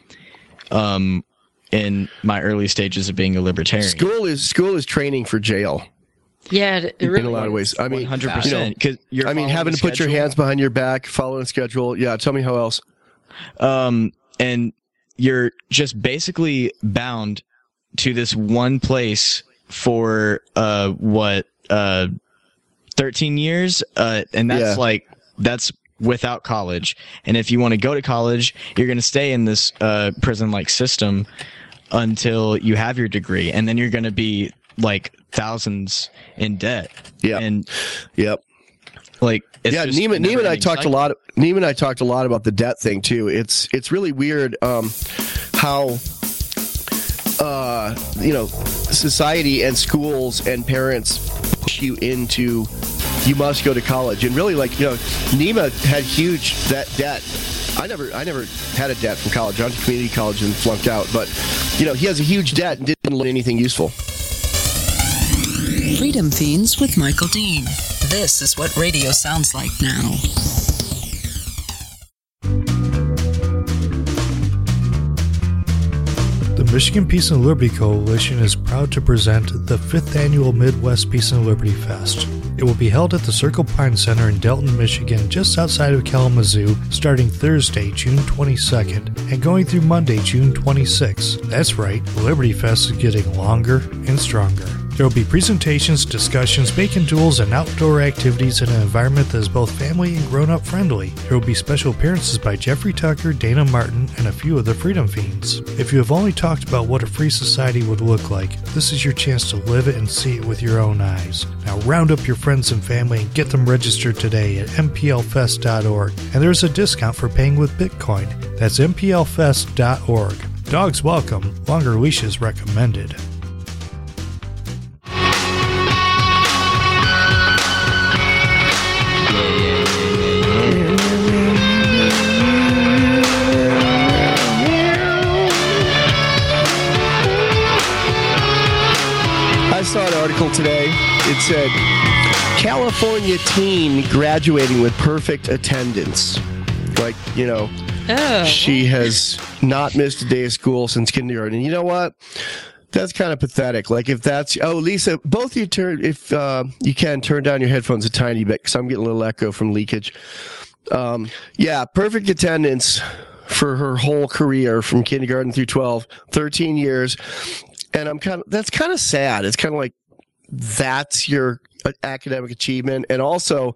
C: in my early stages of being a libertarian.
A: School is training for jail.
B: Yeah, it really
A: in a lot of ways. I mean,
C: 100%. Because
A: having to put your hands behind your back, following a schedule. Yeah, tell me how else.
C: And you're just basically bound to this one place for 13 years, and that's that's without college. And if you want to go to college, you're going to stay in this prison-like system until you have your degree, and then you're going to be like thousands in debt.
A: Yeah.
C: And
A: yep.
C: Like
A: Neiman and I talked a lot. Neiman and I talked a lot about the debt thing too. It's really weird how society and schools and parents push you into, you must go to college. And really, Nima had huge debt. I never had a debt from college. I went to community college and flunked out. But, he has a huge debt and didn't learn anything useful.
D: Freedom Fiends with Michael Dean. This is what radio sounds like now.
H: The Michigan Peace and Liberty Coalition is proud to present the 5th Annual Midwest Peace and Liberty Fest. It will be held at the Circle Pine Center in Delton, Michigan, just outside of Kalamazoo, starting Thursday, June 22nd, and going through Monday, June 26th. That's right, Liberty Fest is getting longer and stronger. There will be presentations, discussions, bacon duels, and outdoor activities in an environment that is both family and grown-up friendly. There will be special appearances by Jeffrey Tucker, Dana Martin, and a few of the Freedom Fiends. If you have only talked about what a free society would look like, this is your chance to live it and see it with your own eyes. Now round up your friends and family and get them registered today at mplfest.org. And there's a discount for paying with Bitcoin. That's mplfest.org. Dogs welcome, longer leashes recommended.
A: I saw an article today. It said, California teen graduating with perfect attendance. She has not missed a day of school since kindergarten. And you know what? That's kind of pathetic. If that's... Oh, Lisa, both you turn... If you can, turn down your headphones a tiny bit, because I'm getting a little echo from leakage. Perfect attendance for her whole career from kindergarten through 12, 13 years. And that's kind of sad. It's kind of like, that's your academic achievement. And also,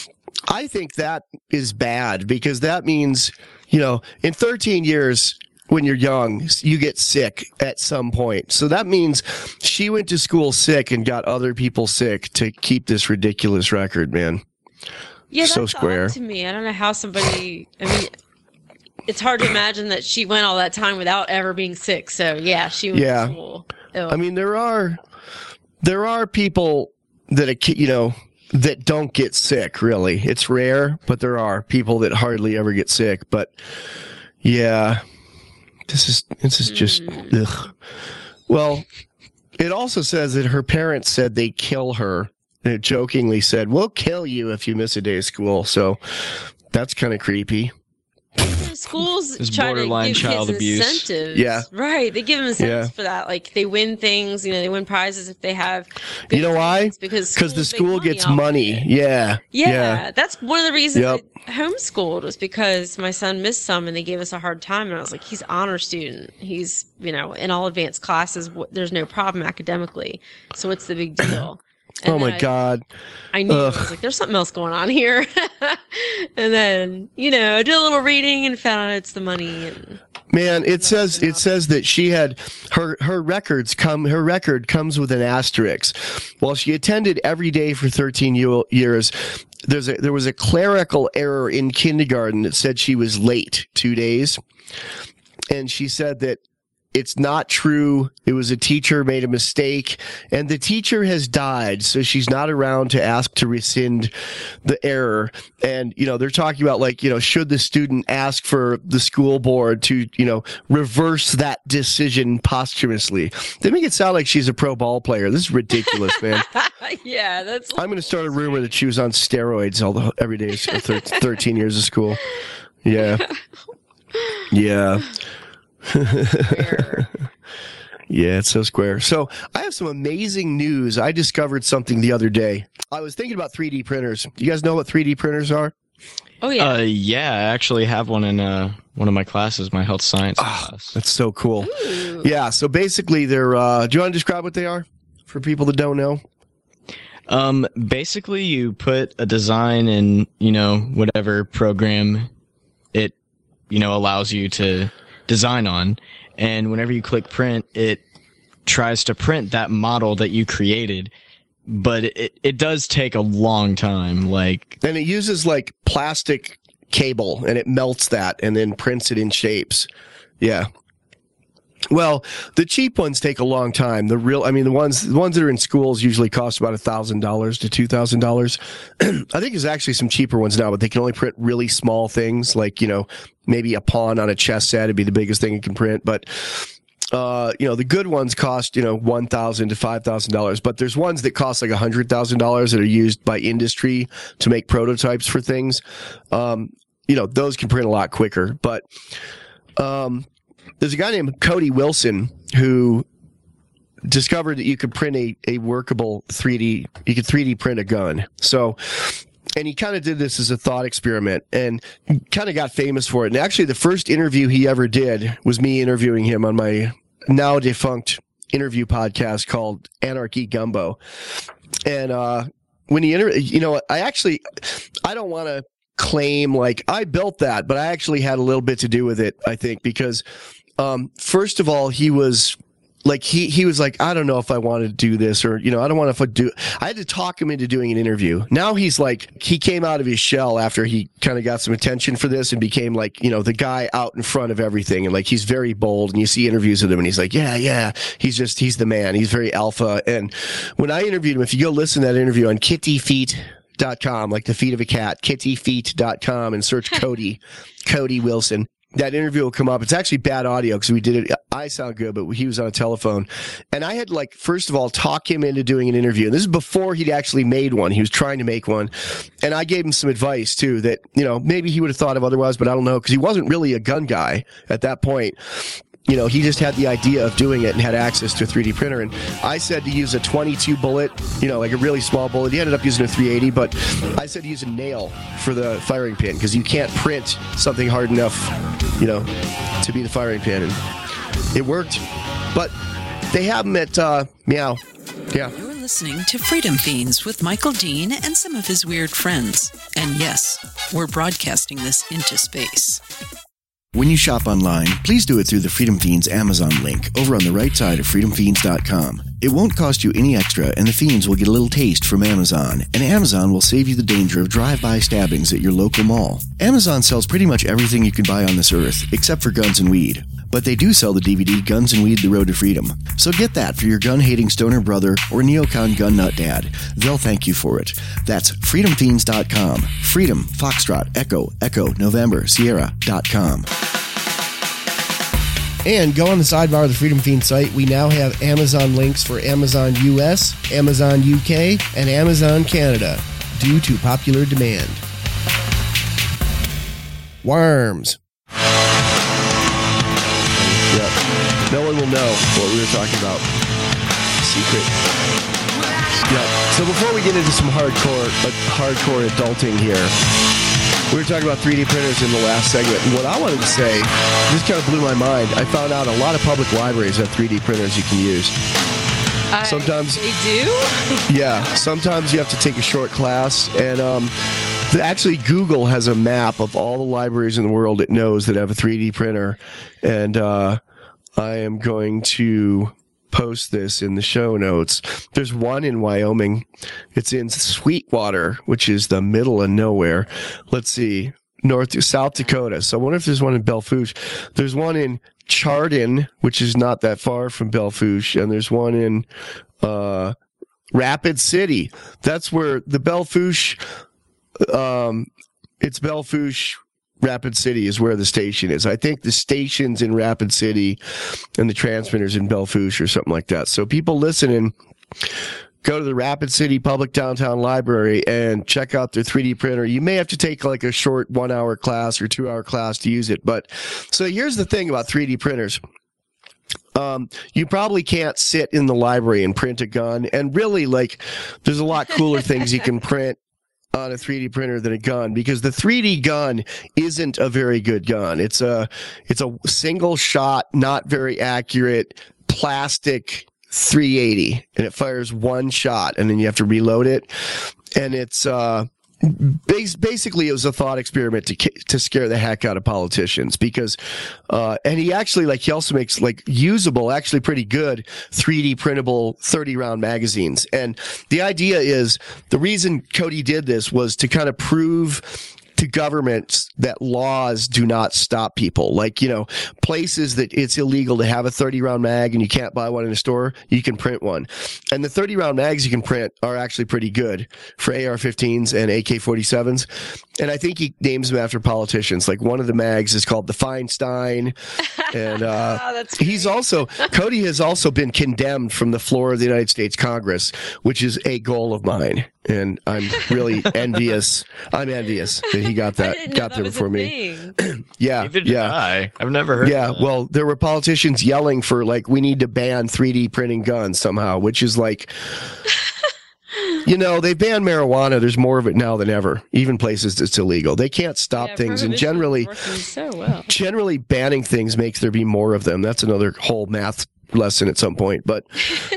A: I think that is bad, because that means, in 13 years, when you're young, you get sick at some point. So that means she went to school sick and got other people sick to keep this ridiculous record, man.
B: Yeah,
A: so
B: that's
A: square
B: odd to me. I don't know how somebody, it's hard to imagine that she went all that time without ever being sick. So yeah, she went to school. Ew.
A: There are people that, that don't get sick, really. It's rare, but there are people that hardly ever get sick. But yeah, this is just, ugh. Well, it also says that her parents said they'd kill her. They jokingly said, "We'll kill you if you miss a day of school." So that's kind of creepy.
B: Schools
C: It's
B: try to
C: borderline
B: give
C: child
B: kids
C: abuse.
B: incentives.
A: Yeah.
B: Right. They give them incentives for that. They win things, they win prizes if they have good
A: You know why?
B: grades, Because
A: the
B: schools make
A: school gets
B: off of
A: money.
B: it.
A: Yeah.
B: Yeah, that's one of the reasons
A: Yep.
B: I homeschooled, was because my son missed some and they gave us a hard time. And I was like, he's an honor student. He's, in all advanced classes, there's no problem academically. So what's the big deal? And
A: Oh my
B: then
A: God.
B: I knew. I
A: Ugh.
B: was like, there's something else going on here. And then, I did a little reading and found out it's the money. And
A: Man, it says that she had her record comes with an asterisk. While she attended every day for 13 years, there was a clerical error in kindergarten that said she was late 2 days. And she said that it's not true. It was a teacher made a mistake, and the teacher has died, so she's not around to ask to rescind the error. And, they're talking about should the student ask for the school board to, reverse that decision posthumously. They make it sound like she's a pro ball player. This is ridiculous, man.
B: yeah, that's.
A: I'm going to start a rumor that she was on steroids every day for 13 years of school. Yeah. Yeah. Yeah, it's so square. So I have some amazing news. I discovered something the other day. I was thinking about 3D printers. You guys know what 3D printers are?
B: Oh, yeah.
C: Yeah, I actually have one in one of my classes, my health science class.
A: That's so cool.
B: Ooh.
A: Yeah, so basically they're, do you want to describe what they are for people that don't know?
C: Basically you put a design in, whatever program it, allows you to design on, and whenever you click print, it tries to print that model that you created, but it does take a long time.
A: And it uses plastic cable, and it melts that and then prints it in shapes. Yeah. Well, the cheap ones take a long time. The ones that are in schools usually cost about $1,000 to $2,000. I think there's actually some cheaper ones now, but they can only print really small things, like, maybe a pawn on a chess set would be the biggest thing it can print. But the good ones cost, $1,000 to $5,000, but there's ones that cost like $100,000 that are used by industry to make prototypes for things. Those can print a lot quicker, but, there's a guy named Cody Wilson who discovered that you could print a workable 3D, you could 3D print a gun. So, and he kind of did this as a thought experiment and kind of got famous for it. And actually the first interview he ever did was me interviewing him on my now defunct interview podcast called Anarchy Gumbo. And, when he I don't want to claim like I built that, but I actually had a little bit to do with it, I think, because, first of all, he was like, he was like, I don't know if I want to do this, or, I don't want to I had to talk him into doing an interview. Now he's like, he came out of his shell after he kind of got some attention for this and became like, the guy out in front of everything. And like, he's very bold, and you see interviews with him and he's like, yeah, he's the man. He's very alpha. And when I interviewed him, if you go listen to that interview on kittyfeet.com, like the feet of a cat, kittyfeet.com, and search Cody Wilson. That interview will come up. It's actually bad audio because we did it. I sound good, but he was on a telephone. And I had first of all, talk him into doing an interview. And this is before he'd actually made one. He was trying to make one. And I gave him some advice too that, maybe he would have thought of otherwise, but I don't know, because he wasn't really a gun guy at that point. He just had the idea of doing it and had access to a 3D printer. And I said to use a 22 bullet, like a really small bullet. He ended up using a 380, but I said to use a nail for the firing pin, because you can't print something hard enough, to be the firing pin. And it worked. But they have them at Meow. Yeah.
D: You're listening to Freedom Fiends with Michael Dean and some of his weird friends. And yes, we're broadcasting this into space.
E: When you shop online, please do it through the Freedom Fiends Amazon link over on the right side of freedomfiends.com. It won't cost you any extra, and the Fiends will get a little taste from Amazon, and Amazon will save you the danger of drive-by stabbings at your local mall. Amazon sells pretty much everything you can buy on this earth, except for guns and weed. But they do sell the DVD Guns and Weed: The Road to Freedom. So get that for your gun-hating stoner brother or neocon gun nut dad. They'll thank you for it. That's freedomfiends.com. Freedom, Foxtrot, Echo, November, Sierra.com.
A: And go on the sidebar of the Freedom Fiend site. We now have Amazon links for Amazon US, Amazon UK, and Amazon Canada due to popular demand. Worms. Yep. No one will know what we were talking about. Secret. Yep. So before we get into some hardcore adulting here, we were talking about 3D printers in the last segment, and what I wanted to say, this kind of blew my mind. I found out a lot of public libraries have 3D printers you can use. Sometimes
B: they do?
A: Yeah, sometimes you have to take a short class, and actually Google has a map of all the libraries in the world it knows that have a 3D printer, and I am going to post this in the show notes. There's one in Wyoming. It's in Sweetwater, which is the middle of nowhere. Let's see, South Dakota. So I wonder if there's one in Belle Fourche. There's one in Chardon, which is not that far from Belle Fourche, and there's one in Rapid City. That's where the Belle Fourche, it's Belle Fourche, Rapid City is where the station is. I think the station's in Rapid City and the transmitter's in Belle Fourche or something like that. So people listening, go to the Rapid City Public Downtown Library and check out their 3D printer. You may have to take like a short 1-hour class or 2-hour class to use it. But so here's the thing about 3D printers. You probably can't sit in the library and print a gun. And really, there's a lot cooler things you can print on a 3D printer than a gun, because the 3D gun isn't a very good gun. It's a single shot, not very accurate plastic 380, and it fires one shot, and then you have to reload it. And it's basically it was a thought experiment to scare the heck out of politicians, because and he actually he also makes usable, actually pretty good 3D printable 30-round magazines. And the idea is, the reason Cody did this was to kind of prove to governments that laws do not stop people. Like, places that it's illegal to have a 30-round mag and you can't buy one in a store, you can print one. And the 30-round mags you can print are actually pretty good for AR-15s and AK-47s. And I think he names them after politicians. Like, one of the mags is called the Feinstein. And Cody has also been condemned from the floor of the United States Congress, which is a goal of mine. And I'm really envious. I'm envious that he got there before me. Yeah.
C: Neither did I. I've never heard of that.
A: Well, there were politicians yelling for, like, we need to ban 3D printing guns somehow, which is like, they banned marijuana. There's more of it now than ever, even places that's illegal. They can't stop things. And generally banning things makes there be more of them. That's another whole math lesson at some point. But,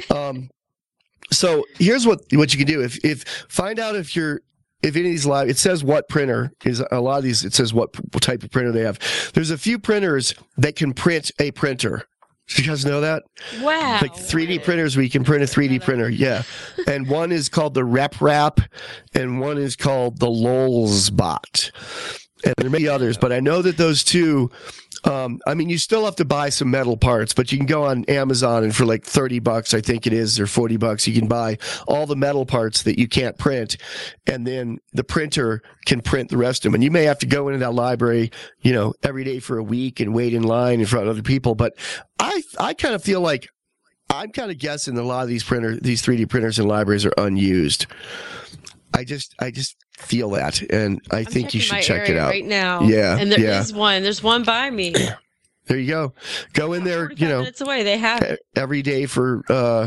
A: so here's what you can do. If find out if any of these live, it says what printer is a lot of these. It says what type of printer they have. There's a few printers that can print a printer. Did you guys know that?
B: Wow.
A: Like 3D printers where you can print a 3D printer. Yeah. And one is called the RepRap and one is called the Lulzbot. And there may be others, but I know that those two, you still have to buy some metal parts, but you can go on Amazon and for like $30, I think it is, or $40, you can buy all the metal parts that you can't print. And then the printer can print the rest of them. And you may have to go into that library, every day for a week and wait in line in front of other people. But I kind of feel like I'm kind of guessing that a lot of these 3D printers in libraries are unused. I just feel that, and I think you should check it out
B: right now.
A: Yeah,
B: and there is one. There's one by me.
A: There you go. Go in there.
B: Minutes away. They have it
A: every day for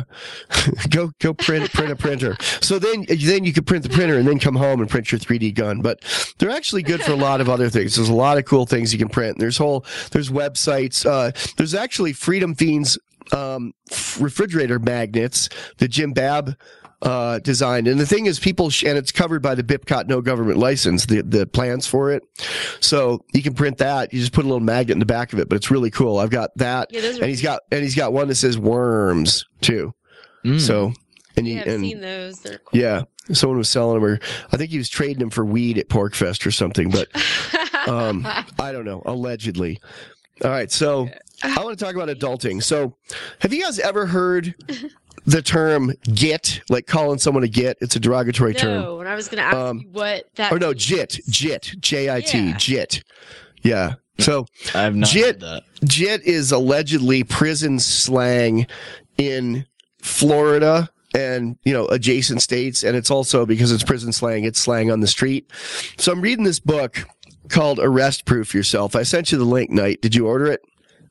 A: go print a printer. So then you can print the printer and then come home and print your 3D gun. But they're actually good for a lot of other things. There's a lot of cool things you can print. There's websites. There's actually Freedom Fiends refrigerator magnets that Jim Babb designed. And the thing is, and it's covered by the BIPCOT no government license, the plans for it. So you can print that. You just put a little magnet in the back of it, but it's really cool. I've got that. Yeah, and he's got one that says worms too. So, I've seen those. They're cool. Yeah. Someone was selling them, or I think he was trading them for weed at PorcFest or something, but, I don't know, allegedly. All right. So I want to talk about adulting. So have you guys ever heard the term git, like calling someone a git? It's a derogatory term.
B: No, and I was going to ask you what that means.
A: JIT, J-I-T, JIT. Yeah. So
C: I've not heard that.
A: JIT is allegedly prison slang in Florida and, adjacent states. And it's also, because it's prison slang, it's slang on the street. So I'm reading this book called Arrest Proof Yourself. I sent you the link, Knight. Did you order it?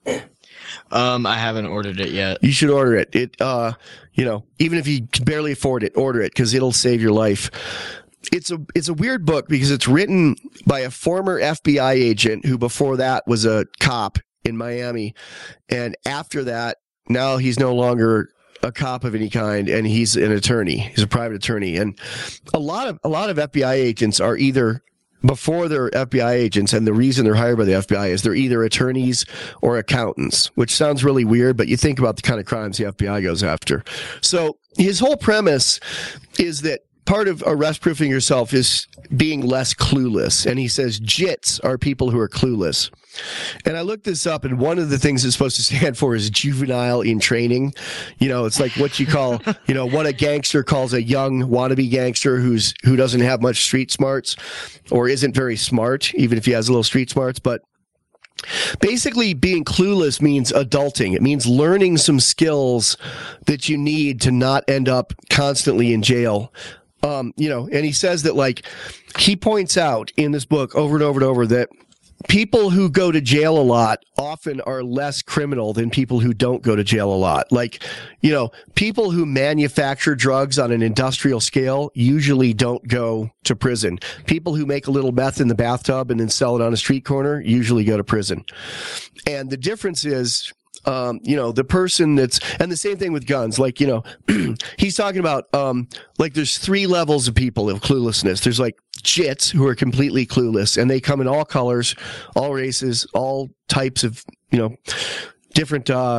C: I haven't ordered it yet.
A: You should order it. Even if you can barely afford it, order it because it'll save your life. It's a weird book because it's written by a former FBI agent who before that was a cop in Miami. And after that, now he's no longer a cop of any kind, and he's an attorney. He's a private attorney. And a lot of FBI agents are either, before they're FBI agents, and the reason they're hired by the FBI is they're either attorneys or accountants, which sounds really weird, but you think about the kind of crimes the FBI goes after. So his whole premise is that part of arrest proofing yourself is being less clueless. And he says JITs are people who are clueless. And I looked this up, and one of the things it's supposed to stand for is juvenile in training. It's like what you call, what a gangster calls a young wannabe gangster who doesn't have much street smarts or isn't very smart, even if he has a little street smarts. But basically, being clueless means adulting. It means learning some skills that you need to not end up constantly in jail. And he says that, he points out in this book over and over and over that people who go to jail a lot often are less criminal than people who don't go to jail a lot. People who manufacture drugs on an industrial scale usually don't go to prison. People who make a little meth in the bathtub and then sell it on a street corner usually go to prison. And the difference is, the person and the same thing with guns, he's talking about, there's 3 levels of people of cluelessness. There's JITs who are completely clueless, and they come in all colors, all races, all types of, different,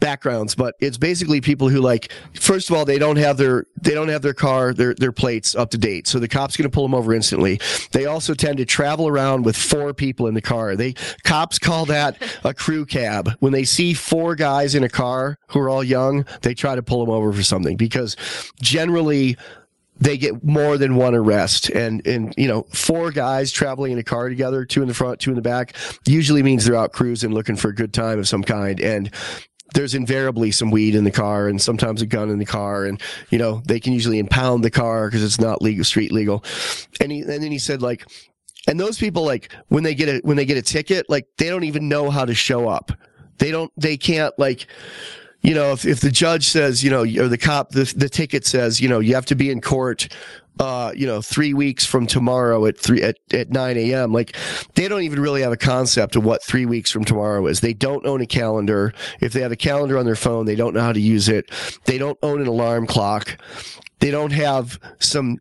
A: backgrounds, but it's basically people who, like, first of all, they don't have their car, their plates up to date. So the cop's going to pull them over instantly. They also tend to travel around with 4 people in the car. Cops call that a crew cab. When they see 4 guys in a car who are all young, they try to pull them over for something, because generally they get more than one arrest. And 4 guys traveling in a car together, 2 in the front, 2 in the back, usually means they're out cruising looking for a good time of some kind. And there's invariably some weed in the car and sometimes a gun in the car. And, they can usually impound the car because it's not legal, street legal. And then he said, like, and those people, like, when they get a ticket, like, they don't even know how to show up. They can't, like, if the judge says, or the cop, the ticket says, you have to be in court, 3 weeks from tomorrow at 9 a.m. Like, they don't even really have a concept of what 3 weeks from tomorrow is. They don't own a calendar. If they have a calendar on their phone, they don't know how to use it. They don't own an alarm clock. They don't have some,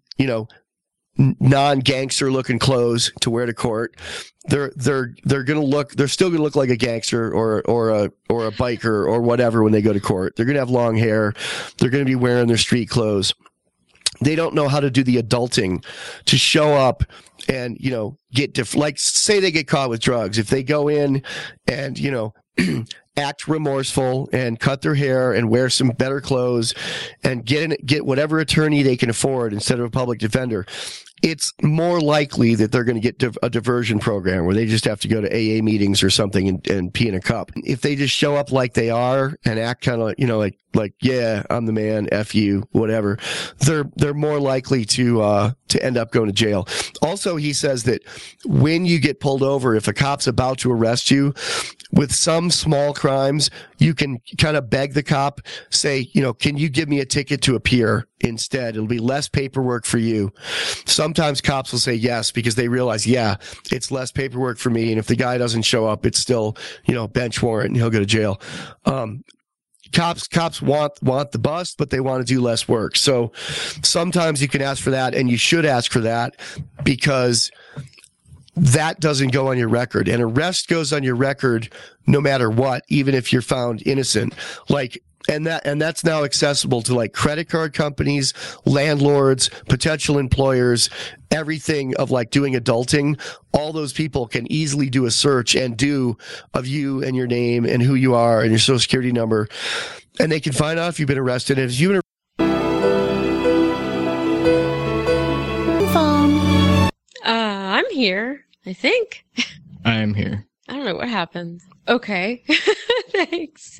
A: non-gangster looking clothes to wear to court. They're still gonna look like a gangster or a biker or whatever when they go to court. They're gonna have long hair. They're gonna be wearing their street clothes. They don't know how to do the adulting to show up and, like, say they get caught with drugs. If they go in and, act remorseful and cut their hair and wear some better clothes and get whatever attorney they can afford instead of a public defender, it's more likely that they're going to get a diversion program where they just have to go to AA meetings or something and pee in a cup. If they just show up like they are and act kind of, like, yeah, I'm the man, F you, whatever, they're more likely to end up going to jail. Also, he says that when you get pulled over, if a cop's about to arrest you, with some small crimes, you can kind of beg the cop, say, can you give me a ticket to appear instead? It'll be less paperwork for you. Sometimes cops will say yes because they realize, yeah, it's less paperwork for me. And if the guy doesn't show up, it's still, bench warrant and he'll go to jail. Cops want the bust, but they want to do less work. So sometimes you can ask for that, and you should ask for that, because that doesn't go on your record. An arrest goes on your record no matter what, even if you're found innocent. And that's now accessible to, like, credit card companies, landlords, potential employers, everything of, like, doing adulting. All those people can easily do a search and do of you and your name and who you are and your social security number. And they can find out if you've been arrested. And if you've been
B: I'm here, I think.
C: I am here.
B: I don't know what happened. Okay. Thanks.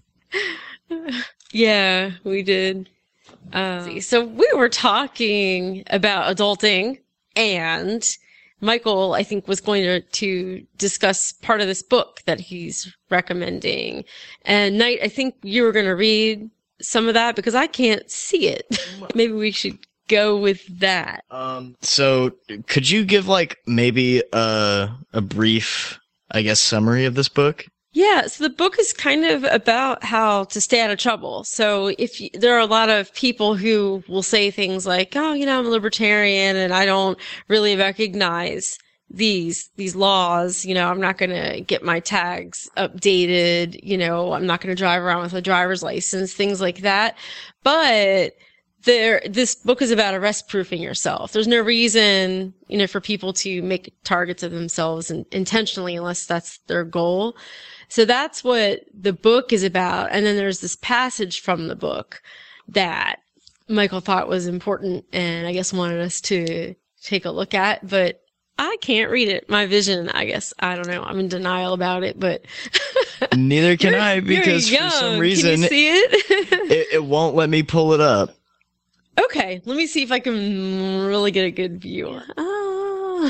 B: Yeah, we did. So we were talking about adulting, and Michael, I think, was going to discuss part of this book that he's recommending. And Knight, I think you were going to read some of that because I can't see it. Maybe we should go with that.
C: So could you give, like, maybe a brief, I guess, summary of this book?
B: Yeah, so the book is kind of about how to stay out of trouble. So there are a lot of people who will say things like, oh, I'm a libertarian and I don't really recognize these laws. I'm not going to get my tags updated. I'm not going to drive around with a driver's license, things like that. But this book is about arrest-proofing yourself. There's no reason, for people to make targets of themselves intentionally unless that's their goal. So that's what the book is about. And then there's this passage from the book that Michael thought was important and I guess wanted us to take a look at, but I can't read it. My vision, I guess, I don't know. I'm in denial about it, but
C: neither can I, because for some reason
B: can you see it?
C: it won't let me pull it up.
B: Okay, let me see if I can really get a good view. Oh,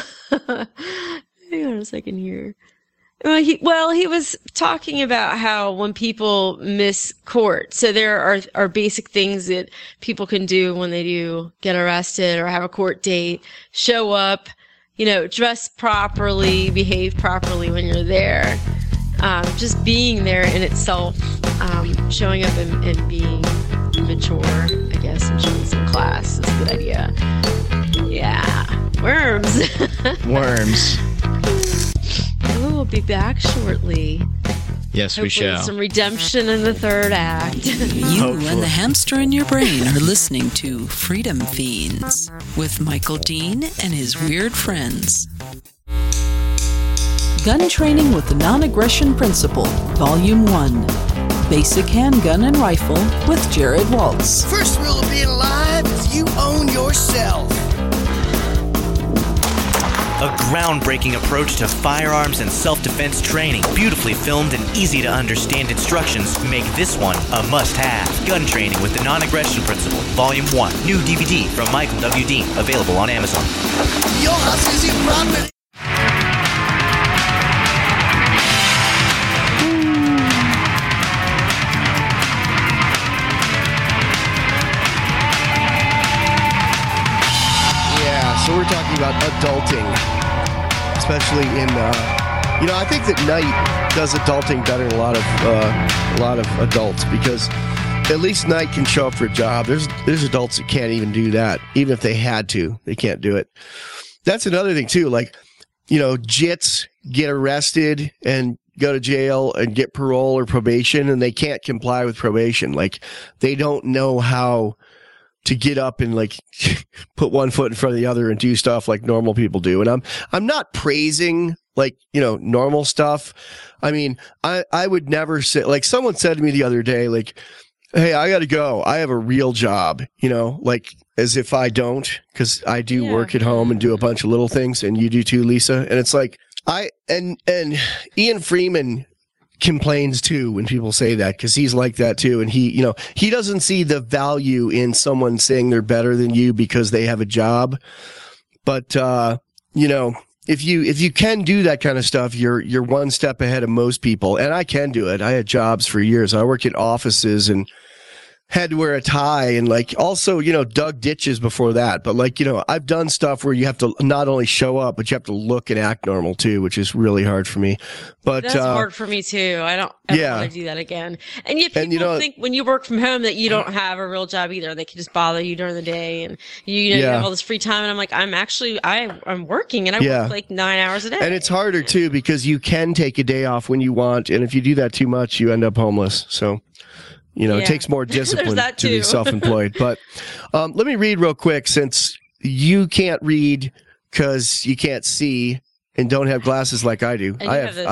B: hang on a second here. Well, he was talking about how when people miss court, so there are basic things that people can do when they do get arrested or have a court date. Show up, dress properly, behave properly when you're there. Just being there in itself, showing up and being mature, I guess, and showing some class is a good idea. Yeah. Worms.
C: Worms.
B: We'll be back shortly.
C: Yes, we
B: Hopefully
C: shall.
B: some redemption in the third act.
D: You and the hamster in your brain are listening to Freedom Fiends with Michael Dean and his weird friends. Gun Training with the Non-Aggression Principle, Volume 1. Basic Handgun and Rifle with Jared Waltz.
E: First rule of being alive is you own yourself.
I: A groundbreaking approach to firearms and self-defense training. Beautifully filmed and easy to understand instructions make this one a must-have. Gun Training with the Non-Aggression Principle, Volume 1. New DVD from Michael W. Dean, available on Amazon.
E: Your house is your property.
A: So we're talking about adulting, especially in, I think that Night does adulting better than a lot of adults, because at least Night can show up for a job. There's adults that can't even do that, even if they had to. They can't do it. That's another thing too. Like, jits get arrested and go to jail and get parole or probation, and they can't comply with probation. Like, they don't know how to get up and like put one foot in front of the other and do stuff like normal people do. And I'm not praising like, normal stuff. I mean, I would never say, like someone said to me the other day, like, hey, I got to go. I have a real job, like as if I don't, because I do work at home and do a bunch of little things, and you do too, Lisa. And it's like, and Ian Freeman complains too when people say that, because he's like that too, and he doesn't see the value in someone saying they're better than you because they have a job. But if you can do that kind of stuff, you're one step ahead of most people. And I can do it. I had jobs for years. I worked in offices and had to wear a tie, and like also, dug ditches before that. But like, I've done stuff where you have to not only show up, but you have to look and act normal too, which is really hard for me. But
B: that's hard for me too. I don't ever want to do that again. And yet people think when you work from home that you don't have a real job either. They can just bother you during the day, and you have all this free time. And I'm like, I'm working, and I work like 9 hours a day.
A: And it's harder too, because you can take a day off when you want. And if you do that too much, you end up homeless. So it takes more discipline to be self-employed. But let me read real quick, since you can't read because you can't see and don't have glasses like I do.
B: And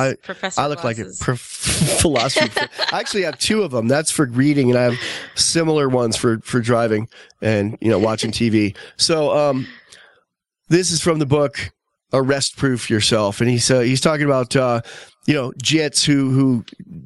B: I
A: look like a philosophy. I actually have two of them. That's for reading, and I have similar ones for driving and watching TV. So this is from the book Arrest Proof Yourself, and he's talking about jits who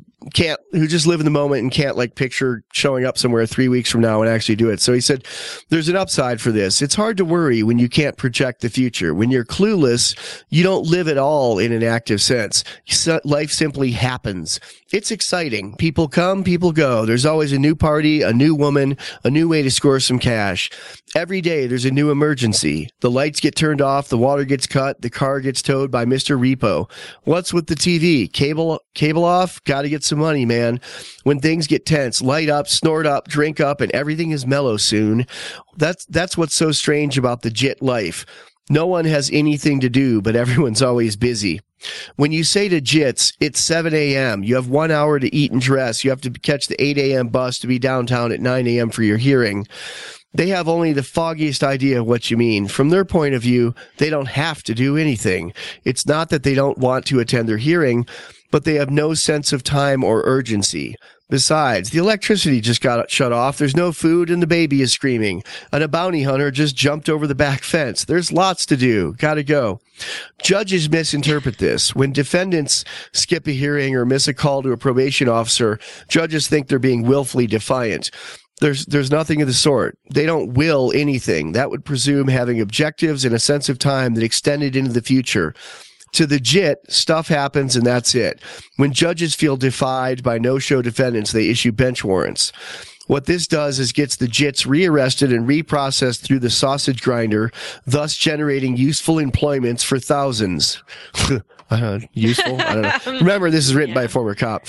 A: just live in the moment and can't like picture showing up somewhere 3 weeks from now and actually do it. So he said, there's an upside for this. It's hard to worry when you can't project the future. When you're clueless, you don't live at all in an active sense. Life simply happens. It's exciting. People come, people go. There's always a new party, a new woman, a new way to score some cash. Every day there's a new emergency. The lights get turned off, the water gets cut, the car gets towed by Mr. Repo. What's with the TV? Cable off? Gotta get some money, man. When things get tense, light up, snort up, drink up, and everything is mellow soon. That's what's so strange about the JIT life. No one has anything to do, but everyone's always busy. When you say to JITs, it's 7 a.m., you have 1 hour to eat and dress, you have to catch the 8 a.m. bus to be downtown at 9 a.m. for your hearing. They have only the foggiest idea of what you mean. From their point of view, they don't have to do anything. It's not that they don't want to attend their hearing, but they have no sense of time or urgency. Besides, the electricity just got shut off. There's no food and the baby is screaming. And a bounty hunter just jumped over the back fence. There's lots to do. Gotta go. Judges misinterpret this. When defendants skip a hearing or miss a call to a probation officer, judges think they're being willfully defiant. There's nothing of the sort. They don't will anything. That would presume having objectives and a sense of time that extended into the future. To the JIT, stuff happens and that's it. When judges feel defied by no-show defendants, they issue bench warrants. What this does is gets the JITs rearrested and reprocessed through the sausage grinder, thus generating useful employments for thousands. Useful? I don't know. Remember, this is written by a former cop.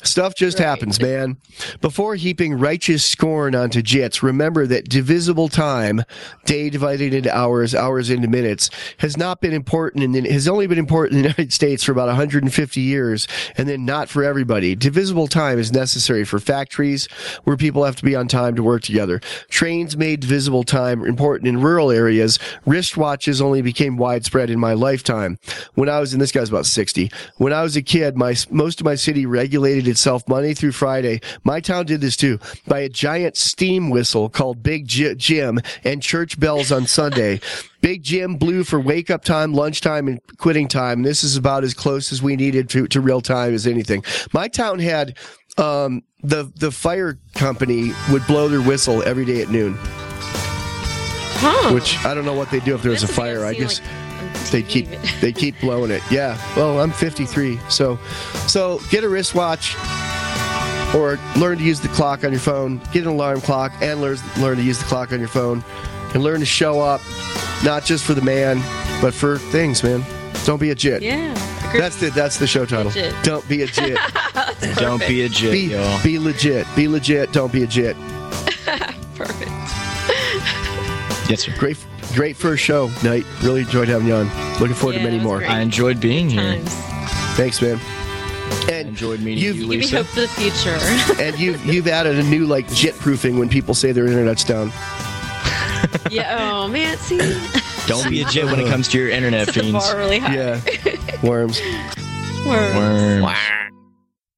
A: Stuff just happens, man. Before heaping righteous scorn onto jits, remember that divisible time, day divided into hours, hours into minutes, has not been important and has only been important in the United States for about 150 years, and then not for everybody. Divisible time is necessary for factories where people have to be on time to work together. Trains made divisible time important in rural areas. Wristwatches only became widespread in my lifetime. When I was, and this guy's about 60, when I was a kid, most of my city regulated itself Monday through Friday. My town did this too, by a giant steam whistle called Big Jim and church bells on Sunday. Big Jim blew for wake up time, lunchtime, and quitting time. This is about as close as we needed to real time as anything. My town had the fire company would blow their whistle every day at noon. Which I don't know what they do if there was a fire. I guess they keep blowing it. Yeah. Well, I'm 53, so get a wristwatch or learn to use the clock on your phone. Get an alarm clock and learn to use the clock on your phone, and learn to show up, not just for the man, but for things, man. Don't be a jit.
B: Yeah.
A: That's the show title.
B: Jit.
A: Don't be a jit.
C: Don't be a jit, y'all.
A: Be legit. Be legit. Don't be a jit.
B: Perfect.
C: Yes, sir.
A: Great first show, Knight. Really enjoyed having you on. Looking forward to many more.
B: Great.
C: I enjoyed being here.
A: Thanks, man.
C: I enjoyed meeting you,
B: Give me
C: Lisa.
B: hope for the future.
A: And you've added a new jit proofing when people say their internet's down.
B: Yeah. Oh man. See.
C: Don't be a jit when it comes to your internet
B: Set the
C: fiends.
B: bar really high.
A: Yeah. Worms.
B: Worms.
C: Worms.